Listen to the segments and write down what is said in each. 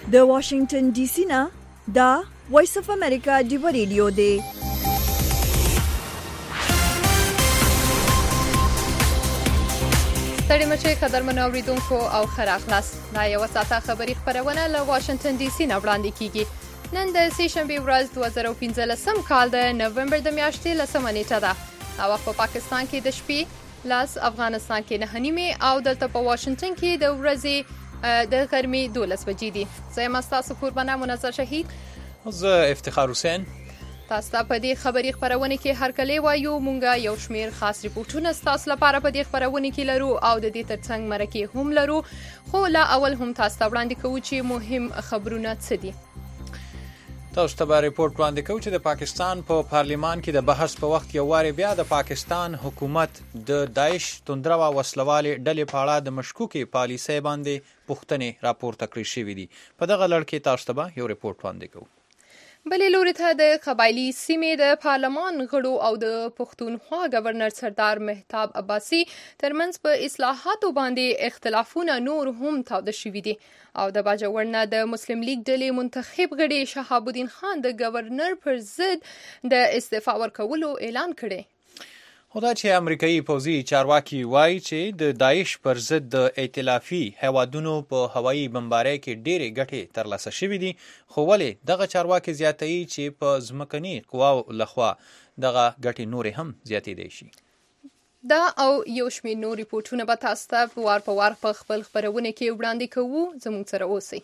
د واشنگټن ډي سي نه دا وایس اف امریکا دی ریډیو دی. ستړي مشه قدرمن اوریدونکو او ښه راغلاست. دا یو ساعته خبری خبرونه له واشنگټن ډي سي نه وړاندې کیږي. نن د سې شنبه ورځ 2015 کال د نومبر د میاشتې 10 نیټه ده. او په پاکستان کې د شپې لاس، افغانستان کې 9:30 او دلته په واشنگټن کې د ورځې د غرمې 12 بجې دي. زه مستاسو قربانه منظر شهید. زه افتخار حسین. تاسو ته په دې خبري خبرونه کې هر کله وایو مونږه یو شمیر خاص ریپورتونه تاسو لپاره په دې خبرونه کې لرو او د دې ترڅنګ مرکه هم لرو. خو لا اول هم تاسو ته وړاندې کوو چې مهم خبرونه څه دي. تاسو ته به ریپورت وړاندې کوو چې د پاکستان په پارلیمان کې د بحث په وخت یو واری بیا د پاکستان حکومت د داعش توندرو وسلوالې ډلې په اړه د مشکوکې پالیسۍ باندې پوښتنې راپورته کړې شوې دي. په دغه لړ کې تاسو ته به یو ریپورت وړاندې کوو. بلې لوري ته د قبایلی سیمې د پارلمان غړو او د پښتونخوا گورنر سردار مهتاب عباسي ترمنځ په اصلاحاتو باندې اختلافونه نور هم تاوده شوي دي او د باجوړ نه د مسلم لیگ ډلې منتخب غړي شهاب الدین خان د گورنر پر ضد د استعفا ورکولو اعلان کړي. خدا چې امریکایي پوځي چارواکي وایي چې د داعش پر ضد د ائتلافي هوادونو په هوایي بمبارۍ کې ډېرې ګټې ترلاسه شوې دي، خو ولې دغه چارواکي زیاتوي چې په ځمکني قواو لخوا دغه ګټې نورې هم زیاتېدای شي. دا او یو شمېر نور ریپورتونه به تاسو ته وار په وار په خپل خبرونه کې وړاندې کوو. زموږ سره اوسئ.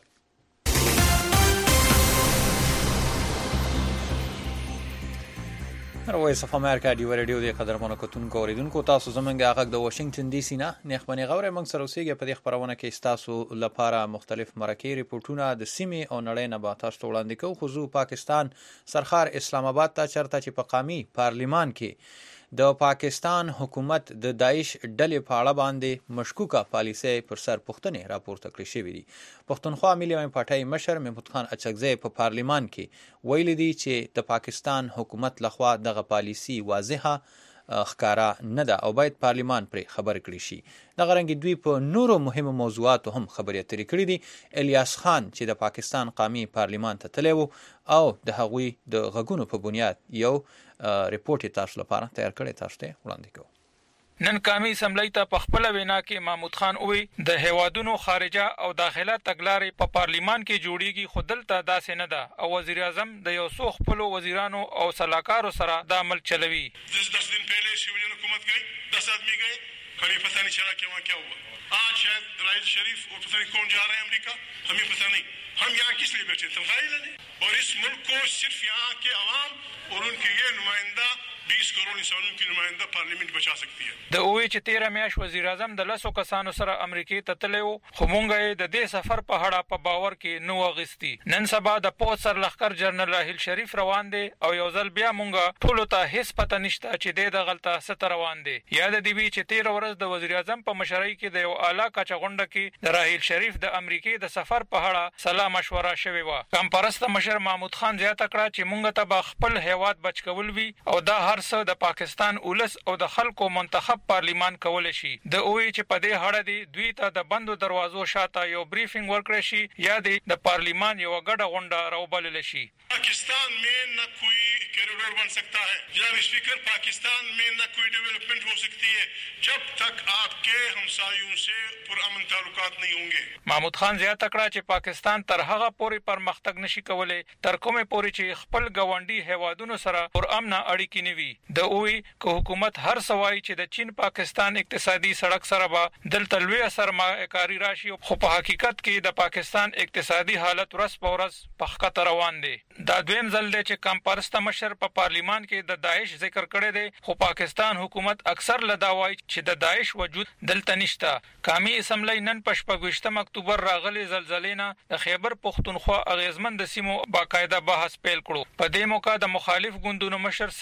وایس اف امریکا دی ریډیو دی قدرمنو کتونکو اوریدونکو، تاسو زمونږ هغه د واشنگټن ډي سي نه نخبني غوړې موږ سره اوسېږي. په دې خبرونه کې تاسو لپاره مختلف مرکې ریپورتونه د سیمې او نړۍ نه به تاسو وړاندې کوو. خو زه پاکستان سرخار اسلام آباد ته چرته چې په قومي پارلیمان کې د پاکستان حکومت د داعش ډلې په اړه باندې مشکوکه پالیسۍ پر سر پوښتنې راپورته کړې شوې دي. پښتونخوا ملي پارټۍ مشر محمود خان اچکزی په پارلیمان کې ویلي دي چې د پاکستان حکومت لخوا دغه پالیسي واضحه ښکارا نه ده او باید پارلیمان پرې خبر کړي شي. دغه رنګ دوی په نورو مهمو موضوعاتو هم خبرې اترې کړې دي. الیاس خان چې د پاکستان قومي پارلیمان ته تللی و او د هغوی د غږونو په بنیاد یو ریپورت تاسو لپاره تیار کړی، تاسو ته وړاندې کوو. نن قومي اسمبلی ته په خپل وینا کې محمود خان وی د هیوادونو خارجه او داخله تګلارې په پارلیمان کې جوړیږي، خو دلته داسې نه ده او وزیر اعظم د یو څو خپل وزیرانو او صلاحکارو سره د عمل چلوي. 10 दिन पहले सिविलियन हुकूमत गई, 10 आदमी गए, कभी पता नहीं चला कि वहाँ क्या हुआ. आज शायद राइल शरीफ और पता नहीं कौन जा रहे हैं अमेरिका, हमें पता नहीं. हम यहाँ किस लिए बैठे, तनख्वाह लेने? और इस मुल्क को सिर्फ यहाँ के अवाम और उनके ये नुमाइंदा 20 करोड़ इंसानों की नुमाइंदा पार्लियामेंट बचा सकती है. د اوې چې 13 میاشت وزیر اعظم د 10 کسانو سره امریکای ته تللی و، خو مونږ یې د دې سفر په اړه په باور کې نو غستی. نن سبا د پوځ سرلښکر جنرال راهیل شریف روان دی او یو ځل بیا مونږ ټول ته هیڅ پته نشته چې د غلطه ست روان دی. یاد دی چې 13 ورځ د وزیر اعظم په مشرۍ کې د یو اعلی کچه غونډه کې د راهیل شریف د امریکای د سفر په اړه سلام مشوره شوې و. کم پرسته مشر محمود خان زیاته کړه چې مونږ ته به خپل هیواد بچ کول وي او دا هر څه د پاکستان اولس او د خلکو منتخب پارلیمان کول شي. د اوې چې په دې اړه دی دوی ته د بندو دروازو شاته یو بریفینګ ورکړی شي یا د پارلیمان یو غټه غونډه راوبلل شي. پاکستان میں نہ کوئی کریڈور بن سکتا ہے جناب اسپیکر, پاکستان میں نہ کوئی ڈیولپمنٹ ہو سکتی ہے جب تک آپ کے ہمسایوں سے پرامن تعلقات نہیں ہوں گے. محمود خان زیاته کړه چې پاکستان تر هغه پورې پرمختګ نشي کولای تر کومه پورې چې خپل ګاونډي هیوادونو سره پرامن اړیکې نیوي. د اوې کو حکومت هر سوای چې د چین پاکستان اقتصادي سړک سره به دلته لوی سرمایه‌کاري راشي, خو په حقیقت کې د پاکستان اقتصادي حالت ورځ په ورځ په خطر روان دی. دا دویم ځل دی چې کم پرسته مشر په پارلیمان کې د داعش ذکر کړی دی, خو پاکستان حکومت اکثر لداوای چې د داعش وجود دلته نشته. قومي اسمبلی نن په 28 اکتوبر راغلي زلزلې نه د خیبر پښتونخوا اغیزمن د سیمو باقاعده بحث پیل کړو. په دې موقع د مخالف ګوندونو مشر سید خورشید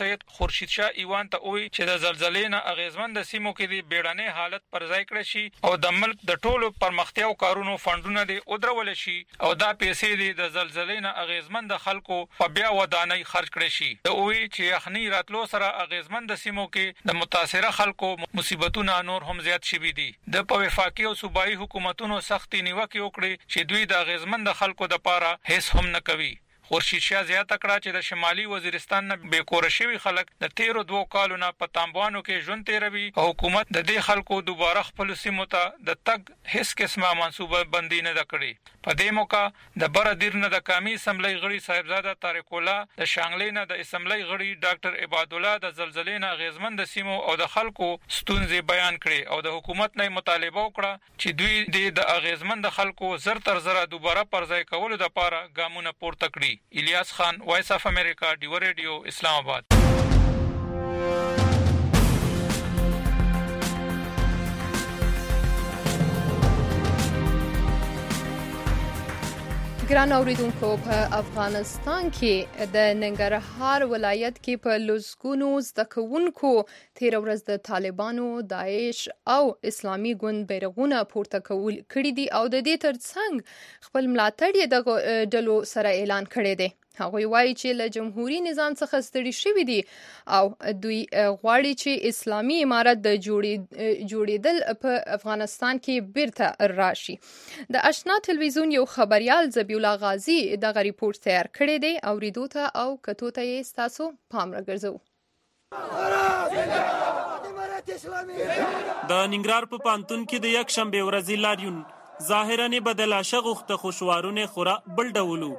خورشید شاه ایوان ته وویل چې د زلزلې نه اغیزمند سیمو کې د بیړنۍ حالت پر ځای کړی شي او د ملک د ټولو پرمختیاو کارونو فندونه دې ودرول شي او دا پیسې دې د زلزلې نه اغیزمند خلکو په بیا ودانۍ خرج کړي شي. د وویل چې یخنۍ راتلو سره اغیزمند سیمو کې د متاثره خلکو مصیبتونه نور هم زیات شوي دي. د په وفاقي او صوبایي حکومتونو سختي نیوکې وکړي چې دوی د اغیزمند خلکو لپاره هیڅ هم نه کوي. خورشید شاه زیاته کړه چې د شمالي وزیرستان نه بیکوره شوي خلک د تیرو 2 کالو نه په تامبوانو کې ژوند تیروي او حکومت د دې خلکو دوباره خپل سیمو ته د تګ هیڅ قسمه منصوبه بندي نه ده کړې. په دې موقع د بره دیر نه د قومي اسمبلی غړي صاحبزاده طارق الله، د شانګلې نه د اسمبلی غړي ډاکټر عباد الله د زلزلې نه اغیزمند سیمو او د خلکو ستونزې بیان کړې او د حکومت نه مطالبه وکړه چې دوی د اغیزمند خلکو زر تر زره دوباره پرځای کولو لپاره ګامونه پورته کړي. الیاس خان، وایس اف امریکا، ډیو ریډیو، اسلام آباد. ګران اوریدونکو، په افغانستان کې د ننګرهار ولایت کې په لسګونو زده کوونکو تیر ورځ د طالبانو، داعش او اسلامي ګوند بیرغونه پورته کړي دي او د دې ترڅنګ خپل ملاتړ یې د ډلو سره اعلان کړی دی. هغوی وایي چې له جمهوریت نظام څخه ستړي شوي دي او دوی غواړي چې اسلامي امارت د جوړېدل په افغانستان کې بیرته راشي. د آشنا تلویزیون یو خبریال ذبیح الله غازی دغه ریپورت تیار کړی دی. اوریدو ته او کتو ته یې ستاسو پام راګرځو. د ننګرهار په پانتون کې د یک شنبه ورځې لاریون ظاهرا بدلاشه غوښته خوشوارونه خورا بل ډولو.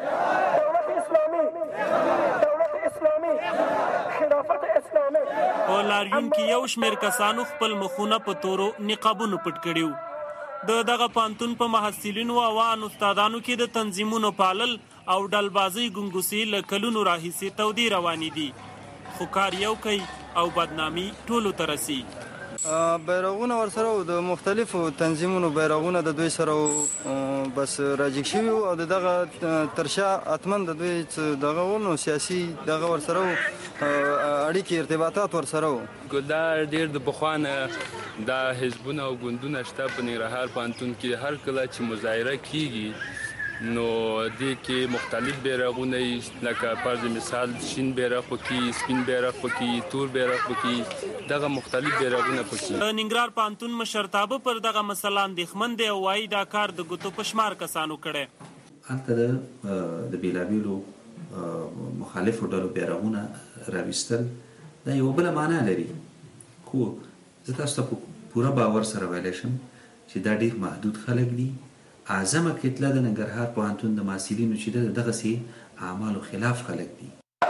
په لاریون کې یو شمېر کسانو خپل مخونه په تورو نقابونو پټ کړیو. دغه پانتون په محصلینو او استادانو کې د تنظیمونو پالل او ډلبازي ګنګوسي له کلونو راهیسې تودې روانې دي، خو کار یو کوي او بدنامي ټولو ته رسي. بیرغونه ورسره د مختلفو تنظیمونو بیرغونه د دوی سره بس راجګ شوي او دغه ترشا اتمن د دوی دغه ونو سیاسي دغه ورسره اړیکې ارتباطات ورسره دا ډېر د پخوانه د حزبونه او ګوندونه شته په ننګرهار پوهنتون کې. هر کله چې مظاهره کیږي نو دې کې مختلف بیرغونه لکه فرض مثال شین بیرغ پکې، سپین بیرغ پکې، تور بیرغ پکې، دغه مختلف بیرغونه پکې. د ننګرهار پوهنتون مشرتابه پر دغه مسله اندېښمن دی او وایي دا کار د ګوتو په شمار کسانو کړی. هلته د بیلابیلو مخالفو ډلو بیرغونه راویستل دا یوه بله معنا لري، خو زه تاسو ته په پوره باور سره ویلی شم چې دا ډېر محدود خلک دي. اعظمه کتله د ننګرهار پوهنتون د محصلینو چې دغسې اعمالو خلاف خلک دي.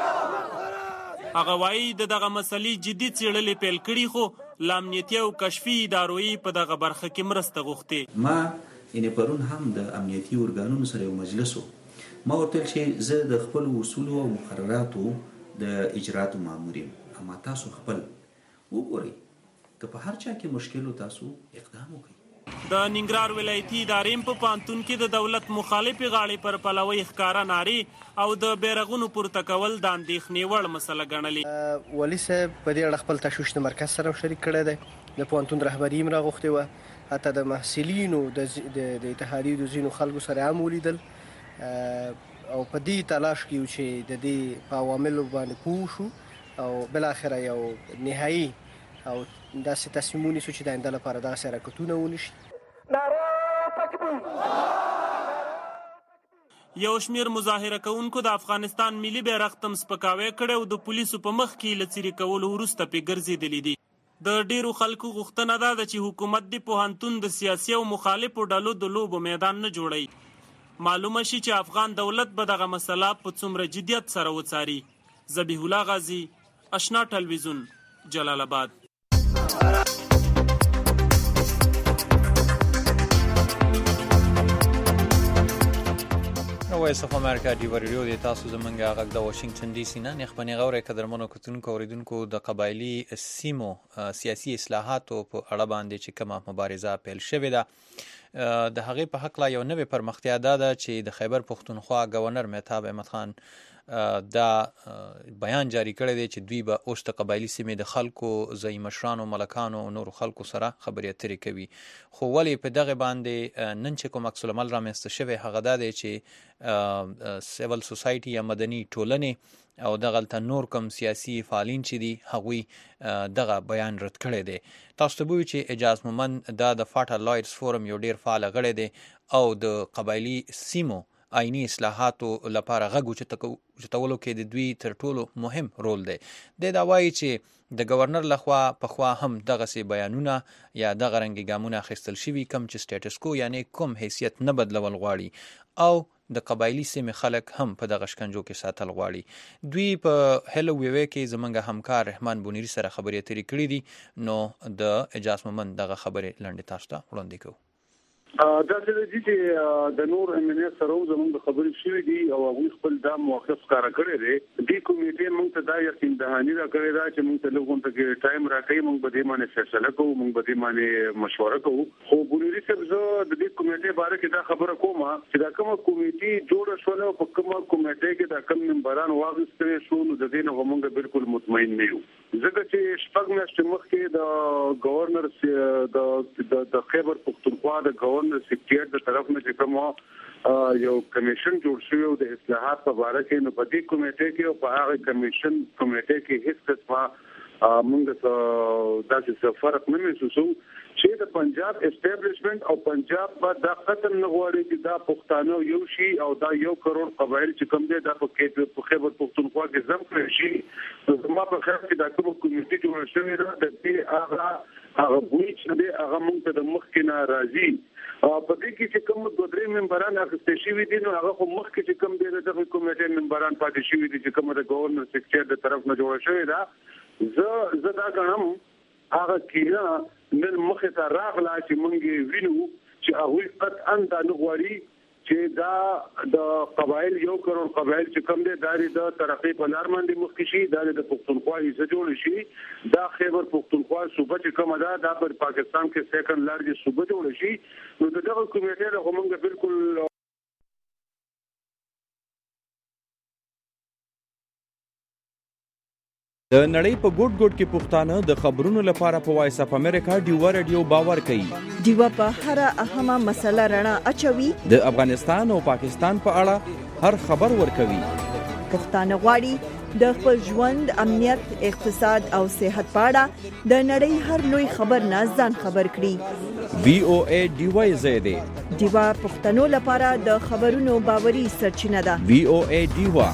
هغه وایي دغه مسلې جدي څېړلې پیل کړي، خو له امنیتي او کشفي ادارو په دغه برخه کې مرسته غوښتې. ما پرون هم د امنیتي ارګانونو سره یو مجلس و. ما ورته ویل چې زه د خپلو اصولو او مقرراتو د اجراتو مامور یم، اما تاسو خپل وګورئ که په هر چا کې مشکل و تاسو اقدام وکړئ. د ننګرهار ولایتي ادارې په پوهنتون کې د دولت مخالفې غاړې پر پلوۍ ښکاره نارې او د بیرغونو پورته کول د اندېښنې وړ مسله ګڼلې. والي صاحب په دې اړه خپل تشویش د مرکز سره شریک کړی دی. د پوهنتون رهبري هم راغوښتې وه، حتی د محصلینو د اتحادیې د ځینو خلکو سره هم ولیدل او په دې تلاش کې یو چې د دې په عواملو باندې پوه شو او بالاخره یو نهایي او داسې تصمیم ونیسو چې د آینده لپاره داسې حرکتونه ونشي. یو شمیر مظاهره کوونکو د افغانستان ملي بیرغ تم سپکاوی کړی او د پولیسو په مخ کې له څیرې کولو وروسته پرې ګرځېدلي دي. د ډیرو خلکو غوښتنه ده چې حکومت د پوهنتون د سیاسي او مخالفو ډلو د لوبو میدان نه جوړوي. معلومه شي چې افغان دولت به دغه مسله په څومره جدیت سره وڅاري. ذبیح الله غازی، آشنا تلویزیون، جلال آباد. وایس اف امریکا ډیو ریډیو د تاسو زمونږ غږ د واشنگټن ډي سي نه نخبني غوړې قدرمنو کتونکو اوریدونکو د قبایلی سیمو سیاسي اصلاحاتو په اړه باندې چې کومه مبارزه پیل شوې ده د هغې په حق لا یو نوې پرمختیا ده چې د خیبر پښتونخوا گورنر مهتاب احمد خان دا بیان جاری کړی دی چې دوی به اوس د قبایلي سیمې د خلکو ځایي مشرانو ملکانو او نورو خلکو سره خبرې اترې کوي. خو ولې په دغه باندې نن چې کوم عکس العمل رامنځته شوی هغه دا دی چې سیول سوسایټي یا مدني ټولنې او دغلته نور کوم سیاسي فعالین چې دي هغوی دغه بیان رد کړی دی. تاسو ته به وي چې اعجاز مومند دا د فاټا لایرز فورم یو ډیر فعال غړی دی او د قبایلي سیمو آئینی اصلاحاتو لپاره غږ اوچتولو کې د دوی تر ټولو مهم رول دی. دا وایي چې د گورنر لخوا پخوا هم دغسې بیانونه یا دغه رنګې ګامونه اخیستل شوي کوم چې سټیټس کو یعنی کوم حیثیت نه بدلول غواړي او د قبایلي سیمې خلک هم په دغه شکنجو کې ساتل غواړي. دوی په هلو ویوی کې زمونږ همکار رحمان بونیری سره خبرې اترې کړې دي. نو د اعجاز مومند دغه خبرې لنډې تاسو ته وړاندې کوو. دا چې د نور امنیه سره زموږ د خبرې شوې دي او هغه خپل دا موقف کار کړی دی. د کمیټې موږ ته دا یقین دهانی را کړی دا چې موږ ته لږ ته ټایم راکړي، موږ به دې باندې فیصله کوو، موږ به دې باندې مشوره کوو. خو بونیری صاحب زه د دې کمیټې باره کې دا خبره کوم چې دا کومه کمیټې جوړه شوه او په کومه کمیټې کې دا کوم ممبران واغستل شو نو د دې نه موږ بالکل مطمئن نه یو. ځکه چې شپږ میاشتې مخکې د گورنر د خیبر پختونخوا د گورنر سیکریټر د طرف نه چې کوم یو کمیشن جوړ شوی او د اصلاحات په اړه کې نو په دې کمیټې کې او په هغه کمیټې کې هیڅ قسمه موږ ته داسې فرق نه محسوسو چې د پنجاب اسټابلیشمنت او پنجاب په دا ختم نه غواړي چې دا پښتانه یو شي او دا 1 کروڑ قبایل چې کوم دي دا په خیبر پختونخوا کې زم کړی شي. نو ما په خیال کې دا کوم کمیټې جوړ شوې ده د دې هغه وایي چې هغه موږ ته د مخکې ناراضي په دې کې چې کوم 2-3 ممبران اخیستل شوي دي نو هغه خو مخکې چې کوم دي د کمیټې ممبران پاتې شوي دي چې کوم د گورنر سیکریټر د طرف نه جوړ شوی دا. زه دا غواړم هغه کیه نن مخې ته راغله چې مونږ وینو چې هغوی قطعا دا نه غواړي چې دا د قبایل 1 کروڑ قبایل چې کوم دي دا د ترقی په لار باندې مخکې شي، دا د پښتونخوا حصہ جوړ شي، دا خیبر پښتونخوا صوبه چې کومه ده دا په پاکستان کې سیکنډ لارجسټ صوبه جوړ شي. نو دغه کمیټې له موږ بالکل د نړۍ په ګوټ ګوټ کې پښتانه د خبرونو لپاره په وایس اف امریکا ډیوا رادیو باور کوي. ډیوا په هر اهمه مسله رڼا اچوي، د افغانستان او پاکستان په اړه هر خبر ورکوي. پښتانه غواړي د خپل ژوند، امنیت، اقتصاد او صحت په اړه د نړۍ هر لوی خبر نه ځان خبر کړي. وی او ای ډیوا زیاده ډیوا پښتنو لپاره د خبرونو باوري سرچینه ده. وی او ای ډیوا.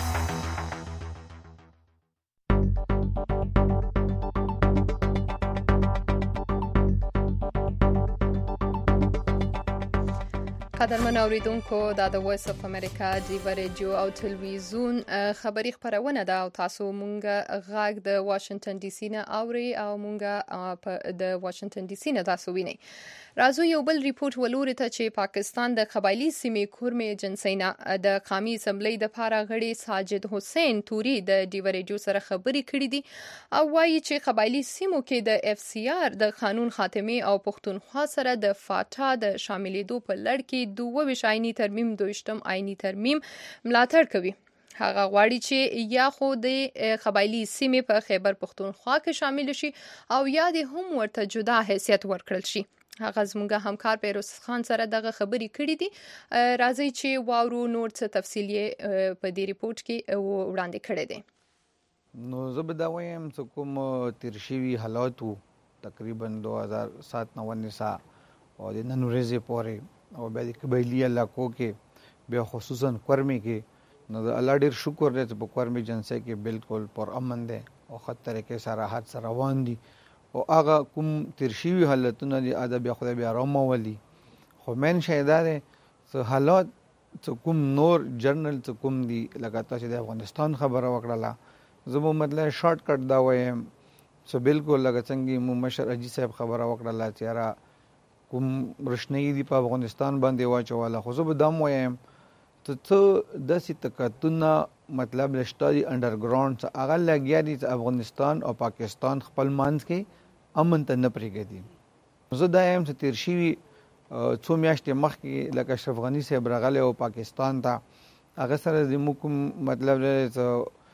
قدرمن اوریدونکو دا د وایس اف امریکا ډیوا رادیو او تلویزیون خبری خبرونه ده او تاسو مونږه غاګ د واشنگټن ډي سي نه اوري او مونږه د واشنگټن ډي سي نه تاسو وینئ. راځو یو بل ریپورت ولوري ته چې پاکستان د قبایلی سیمې کورمې ایجنسۍ د قومي اسمبلی د پاره غړي ساجد حسین توري د ډیوا رادیو سره خبري کړې دي او وایي چې قبایلی سیمو کې د اف سی آر د قانون خاتمه او پښتونخوا سره د فاټا د شاملېدو په لړ کې 22 آئینی ترمیم 22م آئینی ترمیم ملاتړ کوي. هغه غواړي چې یا خو د قبایلی سیمې په خیبر پښتونخوا کې شامل شي او یا د هم ورته جدا حیثیت ورکړل شي. هغه زموږ همکار پیروز خان سره دغه خبرې کړې دي. راځي چې واورو نور څه تفصیل په دې ریپورت کې وړاندې کړی دی. نو زه به دا وایم چې کوم تیر شوي حالاتو تقریبا 2007 او د نن ورځې پورې او بیا د قبایلي علاقو کې بیا خصوصا کورمې کې نو د الله ډېر شکر دی چې په کورمې ایجنسۍ کې بالکل پر امن دی او ښه طریقې سره راحت سره روان دي او هغه کوم تیر شوي حالتونه دي هغه بیا خدای بیا راومولي. خو مین شی دا دی چې حالات چې کوم نور جرنل چې کوم دي لکه تاسو د افغانستان خبره وکړله زه به مطلب شارټ کټ دا وایم چې بالکل لکه څنګه مو مشر اجي صاحب خبره وکړله چې یاره کوم رشنی دی په افغانستان باندې واچوله. خو زه به دا وایم ته داسې تکتونه مطلب لشته دي انډرګراوند چې هغه لګیا دي چې افغانستان او پاکستان خپل منځ کې امن ته نه پرېږدي. زه دا یم چې تیر شوي څو میاشتې مخکې لکه اشرف غني صاحب راغلی او پاکستان ته هغه سره د مو کوم مطلب دی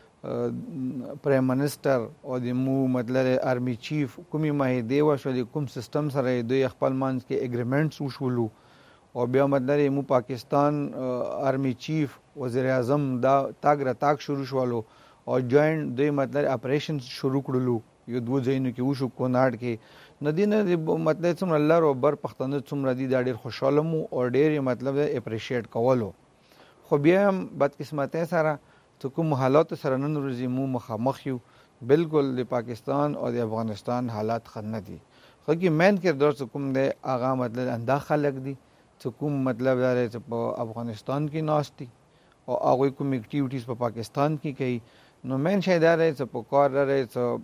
پرایم منسٹر او د مو مطلب آرمی چیف کومي معاهده وشولې کوم سیستم سره دوی خپل منځ کې اګریمنټس وشولو او بیا مطلب مو پاکستان آرمی چیف وزیر اعظم دا تاګ راتاګ شروع شولو او جوائنٹ دوی مطلب اپریشن شروع کړلو یو دوه ځایونو کې وشو کوناړ کې ندینه مطلب څومره الله رو بر پښتنه څومره دي دا ډېر خوشاله مو او ډېر مطلب اپریشیټ کولو خو بیا هم بدقسمتۍ سره چې کوم حالات سره نن ورځې مو مخامخ یو بالکل د پاکستان او د افغانستان حالات ښه نه دي خو کې مین کردار چې کوم دی هغه مطلب اندا خلک دي چې کوم مطلب دا چې په افغانستان کې ناست دي او هغوی کوم اکټیویټیز په پاکستان کې کوي نو مین شی دا دی چې په کار دا دی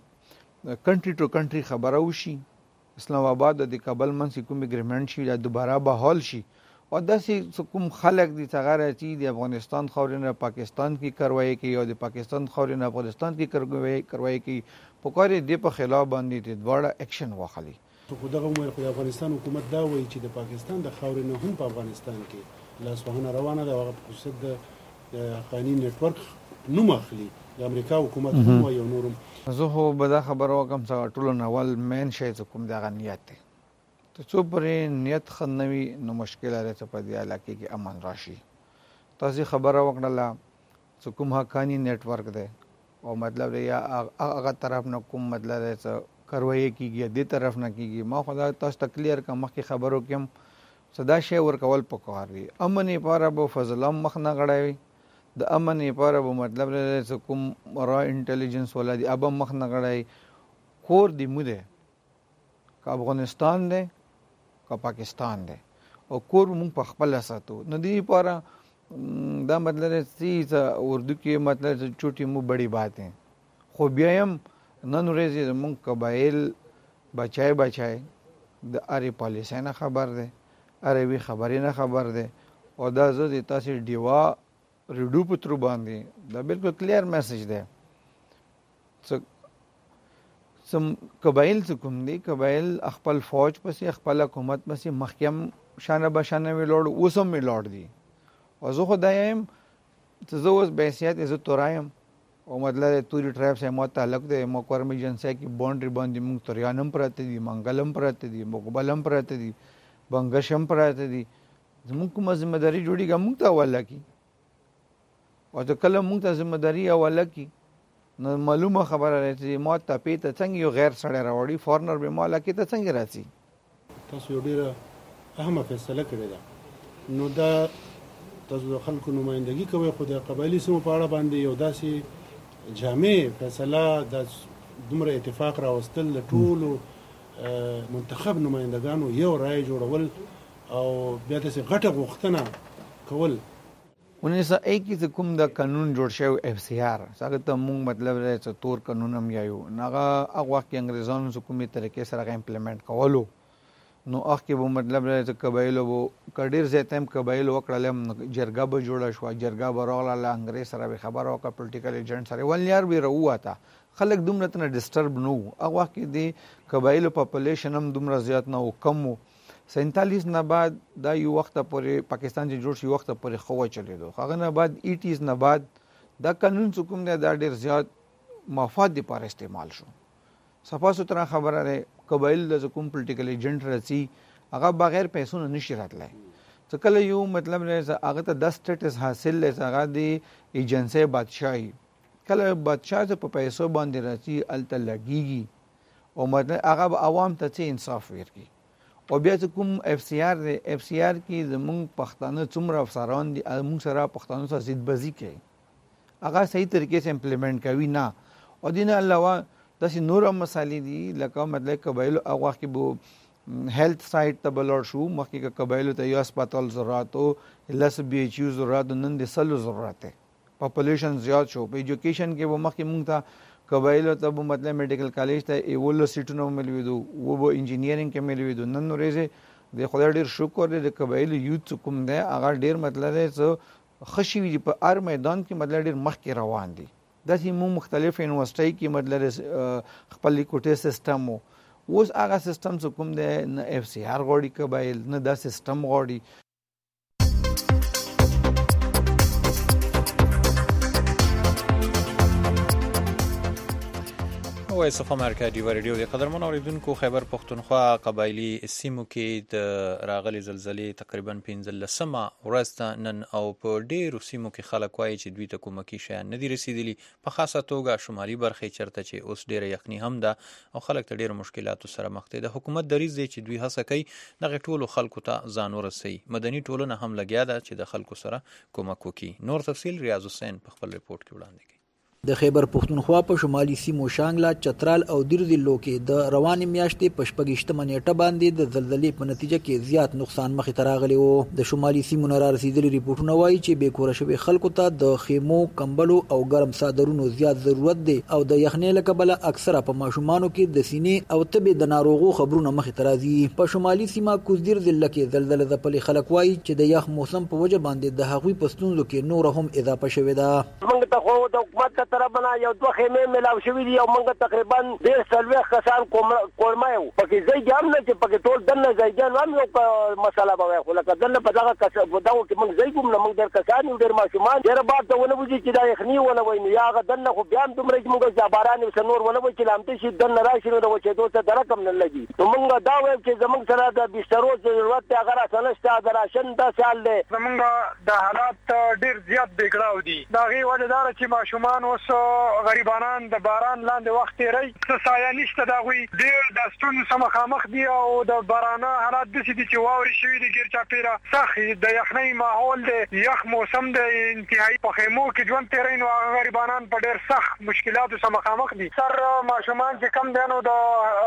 چې کنټري ټو کنټري خبره وشي اسلام آباد د کابل منځ کوم اګریمنټ شي دا دوباره بحال شي او داسې کوم خلک دي چې هغه راځي د افغانستان خاورې پاکستان کې کاروایی کوي او د پاکستان خاورې افغانستان کې کاروایی کوي په کار دې په خلاف باندې د دواړه اکشن واخلي خو دغه عمر خو د افغانستان حکومت دا وایي چې د پاکستان د خاورې نه هم په افغانستان کې لاسوهنه روانه ده او هغه په خصوص د حقاني نتورک نوم اخلي د امریکا حکومت هم وایي او نورم زه خو به دا خبره وکم چې ټولو نه اول مین شی چې کوم دغه نیت دی څو پرې نیت ښه نه وي نو مشکل دی چې په دې علاقې کې امن راشي تاسو خبره وکړله چې کوم حقاني نیټورک دی او مطلب دی یا هغه طرف نه کوم مطلب دی چې کاروایی کېږي دې طرف نه کېږي ما خو دا تاسو ته کلیر کړم مخکې خبرو کې هم چې دا شی ورکول پکار وي امن لپاره به فضل هم مخ نه غړوي د امن لپاره به مطلب دی چې کوم را انټیلیجنس ولا دی اب مخ نه غړوي کور دی مو دی که افغانستان دی کا پاکستان دی او کور مونږ په خپل ساتو نه دی لپاره دا مطلب چې اردو کې مطلب چوټي مو بڑی بات ہے خو بیا هم نن ورځې مونږ قبایل بچای د اری پالیسۍ نه خبر دی عربي خبرې نه خبر دی او دا زه د تاسو ډیوا ریډو پترو باندې دا بالکل کلیر میسج دی سم قبایل څه کوم دي قبایل خپل فوج پسې خپل حکومت پسې محکم شانه بشانه ویلوړ اوسم ویلوړ دي او زه خدایم چې زه اوس بحثیت عزت تورایم او مطلب توري ټرایب سره مو تعلق دی مو کورم ایجنسی کې باونډري باندې موږ توریانم پراته دي منګلم پراته دي مقبلم پراته دي بنگشم پراته دي زموږ کومه ځمېداري جوړیږي موږ ته حواله کی او ته کله موږ ته ځمېداري حواله کی نو معلومه خبره ده چې ما ته پیته څنګه یو غیر سړی راوړي فورنر به مالا کې ته څنګه راځي تاسو یو ډیره اهمه فیصله کړې ده نو دا تاسو د خلکو نمائندګي کوي خو د قبایلی سیمو په اړه باندې یو داسې جامع فیصله د دومره اتفاق راوستل د ټولو منتخب نمائندګانو یو رائے جوړول او بیا داسې غټه غوښتنه کول 1901 کې کوم د قانون جوړ شوی اف سی آر څنګه ته مونږ مطلب راځي چې تور قانون هم یایو ناغه هغه وخت کې انګريزانو حکومت طریقې سره امپلیمنٹ کولو نو هغه کې به مطلب راځي چې قبایل وو کډیر زیاتم قبایل وکړل جرګه به جوړه شو جرګه به راغله انګريز سره به خبر او پولیټیکل ایجنټ سره ولنیار به راوته خلک دومره تنه ډیسټرب نو هغه وخت کې د قبایل پاپولیشن هم دومره زیات نه کم 47 نه بعد دا یو وخت پورې پاکستان چې جوړ شي وخت پورې خو چلیدو هغه نه بعد 80s نه بعد دا قانون حکم دی دا ډیر زیات مفاد لپاره استعمال شو صفه ستره خبره ده قبایل د کوم پولیټیکل ایجنټ راسي هغه بغیر پیسو نه نشي راتلای څه کله یو مطلب نه هغه ته 10 سټیټس حاصل لږ هغه دی ایجنسی بادشاہي کله بادشاہ په پیسو باندې راسي الته لګيږي او مطلب هغه عوام ته انصاف ورکړي او بیا کوم اف سی آر کې زمونږ پښتانه څومره افسران دي موږ سره پښتانه سره ضد بازی کوي هغه صحیح طریقې سره امپلیمنٹ کوي نه او دین علاوه داسې نور مسالې دي لکه مطلب قبایل هغه کې بو هیلث سایت ته بلور شو مخکې قبایل ته یو هسپتال ضرورت او لس بي ایچ یو ضرورت نن د سلو ضرورت پاپولیشن زیات شو په ایجوکیشن کې به مخکې موږ ته قبایل ته به مطلب میډیکل کالج ته ایول سیټونو ملوي وو به انجینیرینګ کې ملوي نن ورځې د خدای ډیر شکر دی د قبایل یوت کوم دی هغه ډیر مطلب دی چې خشي په هر میدان کې مطلب ډیر مخکې روان دي داسې مو مختلف یونیورسيټي کې مطلب خپل کوټه سیستم اوس هغه سیستم کوم دی نه اف سی آر غوړي قبایل نه دا سیستم غوړي وایس اف امریکا دی ریډیو د قدرمن اوریدونکو خیبر پختونخوا قبایلی سیمو کې د راغلي زلزلې تقریبا 15مه ورځ نن او په ډیرو سیمو کې خلک وایي چې دوی ته کومکی شیان نه دي رسیدلي په خاصه توګه شمالي برخې چرته چې اوس ډیره یخني هم ده او خلک ته ډیره مشکلاتو سره مخ دي. د حکومت دریځ دی چې دوی هڅه کوي دغه ټولو خلکو ته ځان ورسوي. مدني ټولنه هم لګیا ده چې د خلکو سره کومک وکړي. نور تفصیل ریاض حسین په خپل ریپورت کې وړاندې کوي. د خیبر پختونخوا په شمالي سیمو شانګلا، چترال او دیر ضلعو کې د روانې میاشتې په 28مه نیټه باندې د زلزلې په نتیجه کې زیات نقصان مخې ته راغلی و. د شمالي سیمو نه رارسېدلي ریپورټونه وایي چې بې کوره شوي خلکو ته د خیمو، کمبلو او ګرم څادرونو زیات ضرورت دی او د یخنۍ له کبله اکثره په ماشومانو کې د سینې او تبې د ناروغو خبرونه مخې ته راځي. په شمالي سیمه کوزدیر ضلع کې زلزله ځپلي خلک وایي چې د یخ موسم په وجه باندې د هغوی په ستونزو کې نور هم اضافه شوې ده. موږ ته خو د حکومت طرفه یو دوه خیمې ملاو شوي دي او موږ تقریبا 40 کسان کورمه یو پکې ځای هم نه چې پکې ټول دنه ځایګان هم یو مسله به وي خو لکه دنه په دغه کې موږ ځای کوم نه موږ ډېر کسان یو ډېر ماشومان ډېر باد ته ونه وځي چې دا یخني ونه وي نو یا هغه دنه خو بیا هم دومره چې موږ چې باران وي نور ونه وي چې لامده شي دنه راشي نو د وچېدو څه د رقم نه لګي نو موږ دا وایو چې زموږ سره د بسترو ضرورت دی هغه راسره نشته د راشن داسې حال دی. زموږ د حالات ډېر زیات بېګړاو دي د هغې وجه دا ده چې ماشومان اوس غریبانان د باران لاندې وخت تیری څه سایه نشته د هغوی ډېر د ستونزو سره مخامخ دي او د بارانه حالات داسې دي چې واورې شوي دي ګیر چاپېره سخت د یخنۍ ماحول دی یخ موسم دی انتهایي په خیمو کې ژوند تیری نو هغه غریبانان په ډېر سخت مشکلاتو سره مخامخ دي. سر ماشومان چې کم دی نو د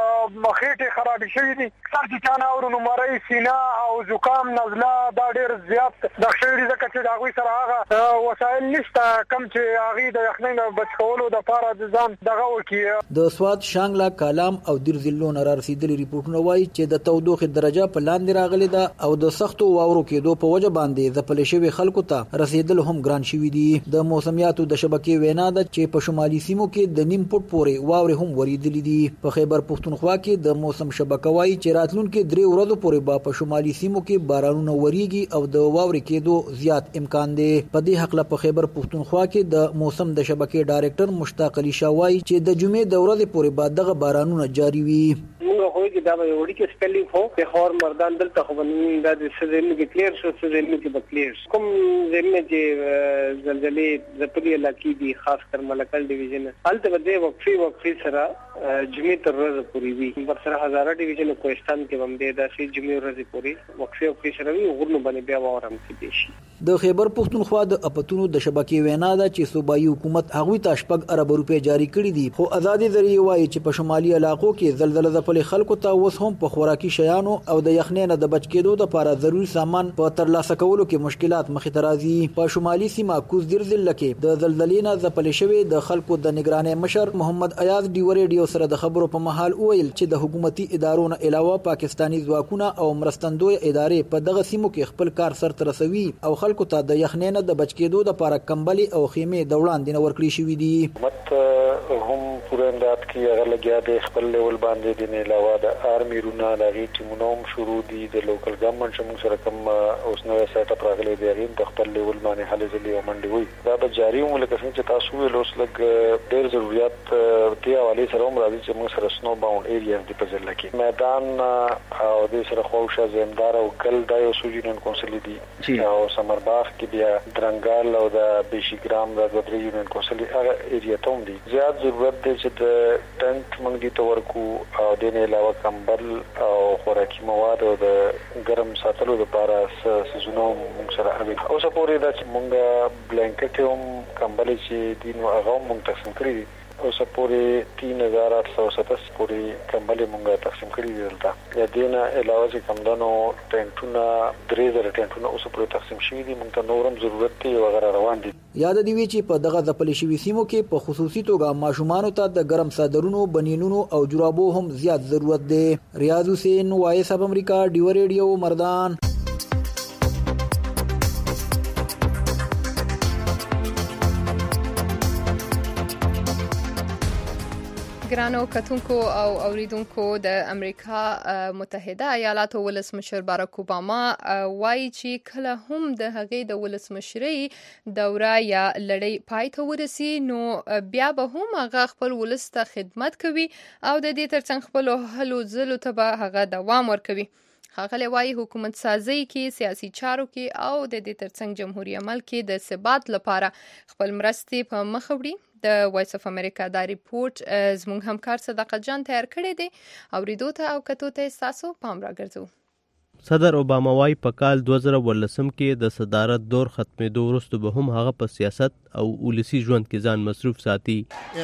خېټې خرابې شوي دي سر چې چا نه اورو نو مرۍ سینه او زکام نزله دا ډېر زیات دغ شوي دي ځکه چې د هغوی سره هغه وسایل نشته کم چې هغې د یخنۍ نه بچ کولو دپاره د ځان دغه وکړي. د سوات، شانګلا، کالام او دیر ضلعو نه رارسېدلي ریپورټونه وایي چې د تودوخې درجه په لاندې راغلې ده او د سختو واورو کېدو په وجه باندې ځپلې شوي خلکو ته رسېدل هم ګران شوي دي. د موسمیاتو د شبکې وینا ده چې په شمالي سیمو کې د نیم فوټ پورې واورې هم ورېدلې دي. په خیبر پختونخوا کې د موسم شبکه وایي چې راتلونکي 3 ورځو پورې به په شمالي سیمو کې بارانونه وریږي او د واورې کېدو زیات امکان دی. په دې هکله په خیبر پختونخوا کې د موسم د شبکې ډایرکټر مشتاق علي شاه وایي چې د جمعې د ورځې پورې بعد دغه بارانونه جاری وي. موږ خو کې دا به وړي کې سپیلینګ خو په خور مردان دلته خو باندې دا د سزینو کې کلیر شو سزینو کې به کلیر کوم زمینه چې زلزلې ځپلي علاقې دي خاص کر ملکل ډیویژن هلته به د وقفي سره جمعې تر ورځې پورې وي پر سره هزاره ډیویژن کوهستان کې هم دی دا سي جمعې ورځې پورې وقفي سره وي غرنو باندې بیا وورم کې شي. د خیبر پختونخوا د اپتونو د شبکې وینا ده چې صوبایي حکومت هغوی ته 8 ارب روپۍ جاری کړي دي خو ازادي ذریعہ وایي چې په شمالي علاقو کې زلزلې ځپلي خلکو ته اوس هم په خوراکي شیانو او د یخنۍ نه د بچ کېدو لپاره ضروري سامان په ترلاسه کولو کې مشکلات مخې ته راځي. په شمالي سیمه کوزدیر ضلع کې د زلزلې نه ځپلې شوي د خلکو د نگرانۍ مشر محمد ایاز ډیو ریډیو سره د خبرو په مهال وویل چې د حکومتي ادارو نه علاوه پاکستاني ځواکونه او مرستندوی ادارې په دغه سیمو کې خپل کار سرته رسوي او خلکو ته د یخنۍ نه د بچ کېدو لپاره کمبلي او خیمې د وړاندې ورکړي شوي دي. هم پوره امداد کې هغه لګیا دی خپل لیول باندې د نه علاوه د آرمي رونه لغې ټیمونو هم شروع دي د لوکل ګورنمنت چې موږ سره کوم اوس نوې سیټ اپ راغلی دی هغې په خپل لیول باندې هلې ځلې او منډې وي دا به جاري وي لکه څنګه چې تاسو ویل اوس لږ ډېر ضرورت دې حوالې سره هم راځي چې موږ سره سنو باونډ ایریاز دي په ضلع کې میدان او دې سره خواوشا زمیندار او ګل دا یو څو یونین کونسل دي او سمرباغ کې بیا درنګال او د بیشیګرام د دوه یونین کونسل هغه ایریا ته هم دي زیات ضرورت دی چې د ټنټ موږ دې ته ورکو او دې نه علاوه کمبل او خوراکي مواد او د ګرم ساتلو لپاره سيزونو موږ سره اوی اوس پورې دا چې موږ بلانکټ هم کمبل چې دي نو هغه موږ تقسیم کړی دي اوس پورې 3870 پورې کمبل موږ تقسیم کړی دي دلته د دې نه علاوه چې کمدنو ټنټونه 3000 ټنټونه اوس پورې تقسیم شوي دي موږ ته نورم ضرورت دی وغیرہ روان دي. یاد دی وی چې په دغه ځپلې شوي سیمو کې په خصوصي توګه ماشومانو ته د ګرم صادرونو بنینونو او جرابو هم زیات ضرورت دی. ریاض حسین وایس اف امریکا ډیو ریډیو مردان. ګرانو کتونکو او اوریدونکو د امریکا متحده ایالاتو ولسمشر باراک اوباما وایي چې کله هم د هغې د ولسمشرۍ دوره یا لړۍ پای ته ورسي نو بیا به هم هغه خپل ولس ته خدمت کوي او د دې ترڅنګ خپلو هلو ځلو ته به هغه دوام ورکوي. ښاغلی وایي حکومت سازۍ کې، سیاسي چارو کې او د دې ترڅنګ جمهوریت عمل کې د ثبات لپاره خپل مرستې په مخ وړي. د وایس اف امریکا دا ریپورت زموږ همکار صداقت جان تیار کړی دی. اوریدو ته او کتو ته ستاسو پام راګرځو. صدر اوباما وايي په کال 2018 کې د صدارت دور ختمېدو وروسته به هم هغه په سیاست او ولسي ژوند کې ځان مصروف ساتي.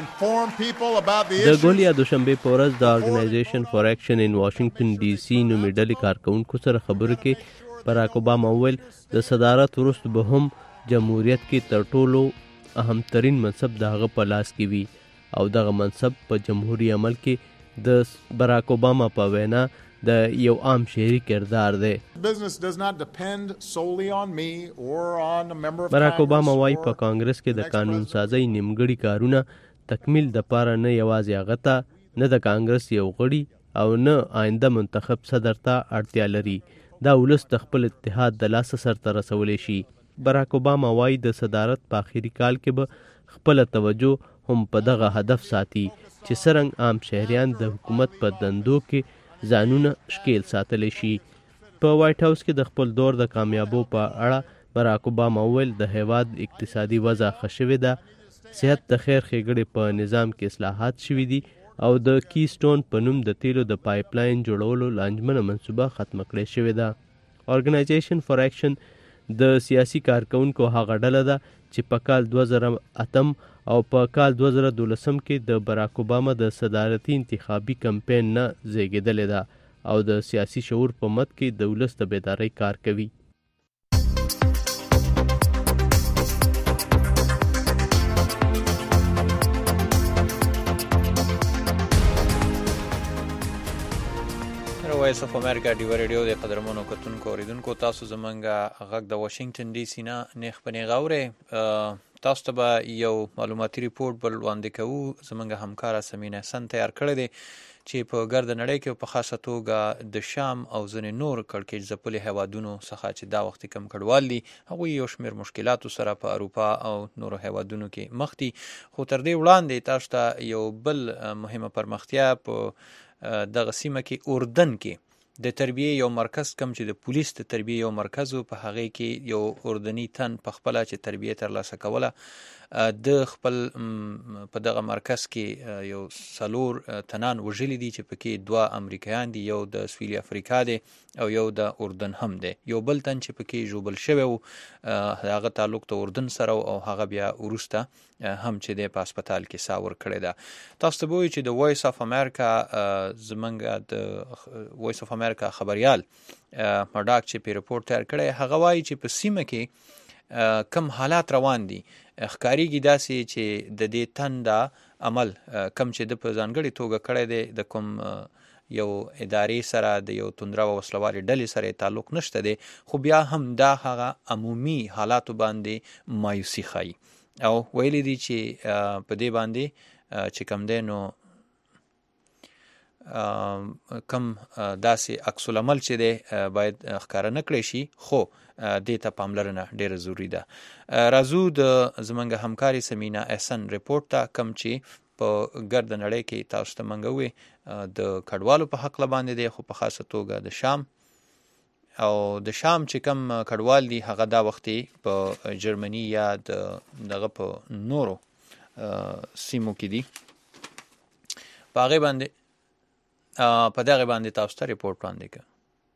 د ګول یا دوشنبې په ورځ د ارګنایزیشن فار اکشن ان واشنگټن ډي سي نومې ډلې کارکونکو سره خبرو کې باراک اوباما وویل د صدارت وروسته به هم جمهوریت کې تر ټولو اهمترین منصب د هغه په لاس کې وي او دغه منصب په جمهوریت عمل کې د باراک اوباما په وینا د یو عام شهري کردار دی. باراک اوباما وايي په کانګرس کې د قانون سازۍ نیمګړي کارونه تکمیل د پاره نه یوازې هغه ته نه د کانګرس یو غړي او نه آینده منتخب صدر ته اړتیا لري. دا ولس د خپل اتحاد د لاسه سرته رسولی شي. باراک اوباما وايي د صدارت په آخري کال کې به خپل توجه هم په دغه هدف ساتي چې څرنګه عام شهریان د حکومت په دندو کې ځانونه شکیل ساتلی شي. په وایټ هاوس کې د خپل دور د کامیابو په اړه باراک اوباما وویل د هیواد اقتصادي وضع ښه شوې ده، صحت د خیر ښېګړې په نظام کې اصلاحات شوي دي او د کی سټون په نوم د تیلو د پایپ لاین جوړولو لانجمنه منصوبه ختمه کړې شوې ده. ارګنایزیشن فار اکشن د سیاسي کارکونکو هغه ډله ده چې په کال 2008 او په کال 2012 کې د باراک اوباما د صدارتي انتخابي کمپاین نه زیږېدلې ده او د سیاسي شعور په مد کې د ولس د بیدارۍ کار کوي. وایس اف امریکا ډیو ریډیو د قدرمنو کتونکو اوریدونکو تاسو زمونږ غږ د واشنگټن ډي سي نه نیخ پنې غوره تاسو ته به یو معلوماتي ریپورت بل وړاندې کوو. زمونږ همکاره سمینه حسن تیار کړی دی چې په ګرد نړۍ کې په خاصه توګه د شام او ځینې نور کړکېچ ځپلي هیوادونو څخه چې دا وخت کم کډوال دي هغوی یو شمېر مشکلاتو سره په اروپا او نورو هیوادونو کې مخ دي. خو تر دې وړاندې تاسو ته یو بل مهمه پرمختیا په دغه سیمه کې اردن کې د تربیه یو مرکز کم چې د پولیس د تربیه یو مرکز په هغې کې یو اردني تن په خپله چې تربیه ترلاسه کوله د خپل په دغه مرکز کې یو 4 تنان وژلي دي چې پکې 2 امریکایان دي، یو د سویلي افریقا دی او یو د اردن هم دی. یو بل تن چې پکې ژوبل شوی و هغه تعلق د اردن سره او هغه بیا وروسته هم چې دی په هسپتال کې ساه ورکړې ده. تاسو ته به وایي چې د وایس اف امریکا زمونږ د وایس اف امریکا خبریال مډاک چې په ریپورت تیار کړی هغه وایي چې په سیمه کې کم حالات روان دي ښکاریږي داسې چې د دې تنده عمل کم چې د په ځانګړې توګه کړی دی د کوم یو ادارې سره د یو توندره و وسلوالې ډلې سره تعلق نشته دی، خو بیا هم دا هغه عمومي حالاتو باندې مایوسي ښایي او ویلی دي چې په دې باندې چې کم دی نو کم داسې عکس العمل چې دی باید ښکاره نه کړی شي، خو دې ته پاملرنه ډېره ضروري ده. راځو د زمونږ همکاري سمینه احسن ریپورت ته کم چې په ګرد نړۍ کې تاسو ته موږ ووایي د کډوالو په هکله باندې دی، خو په خاصه توګه د شام او د شام چې کم کډوال دي هغه دا وختي په جرمني یا دغه په نورو سیمو کې دي. په هغې باندې په دغه باندې تاسو ته ریپورت وړاندې کوي.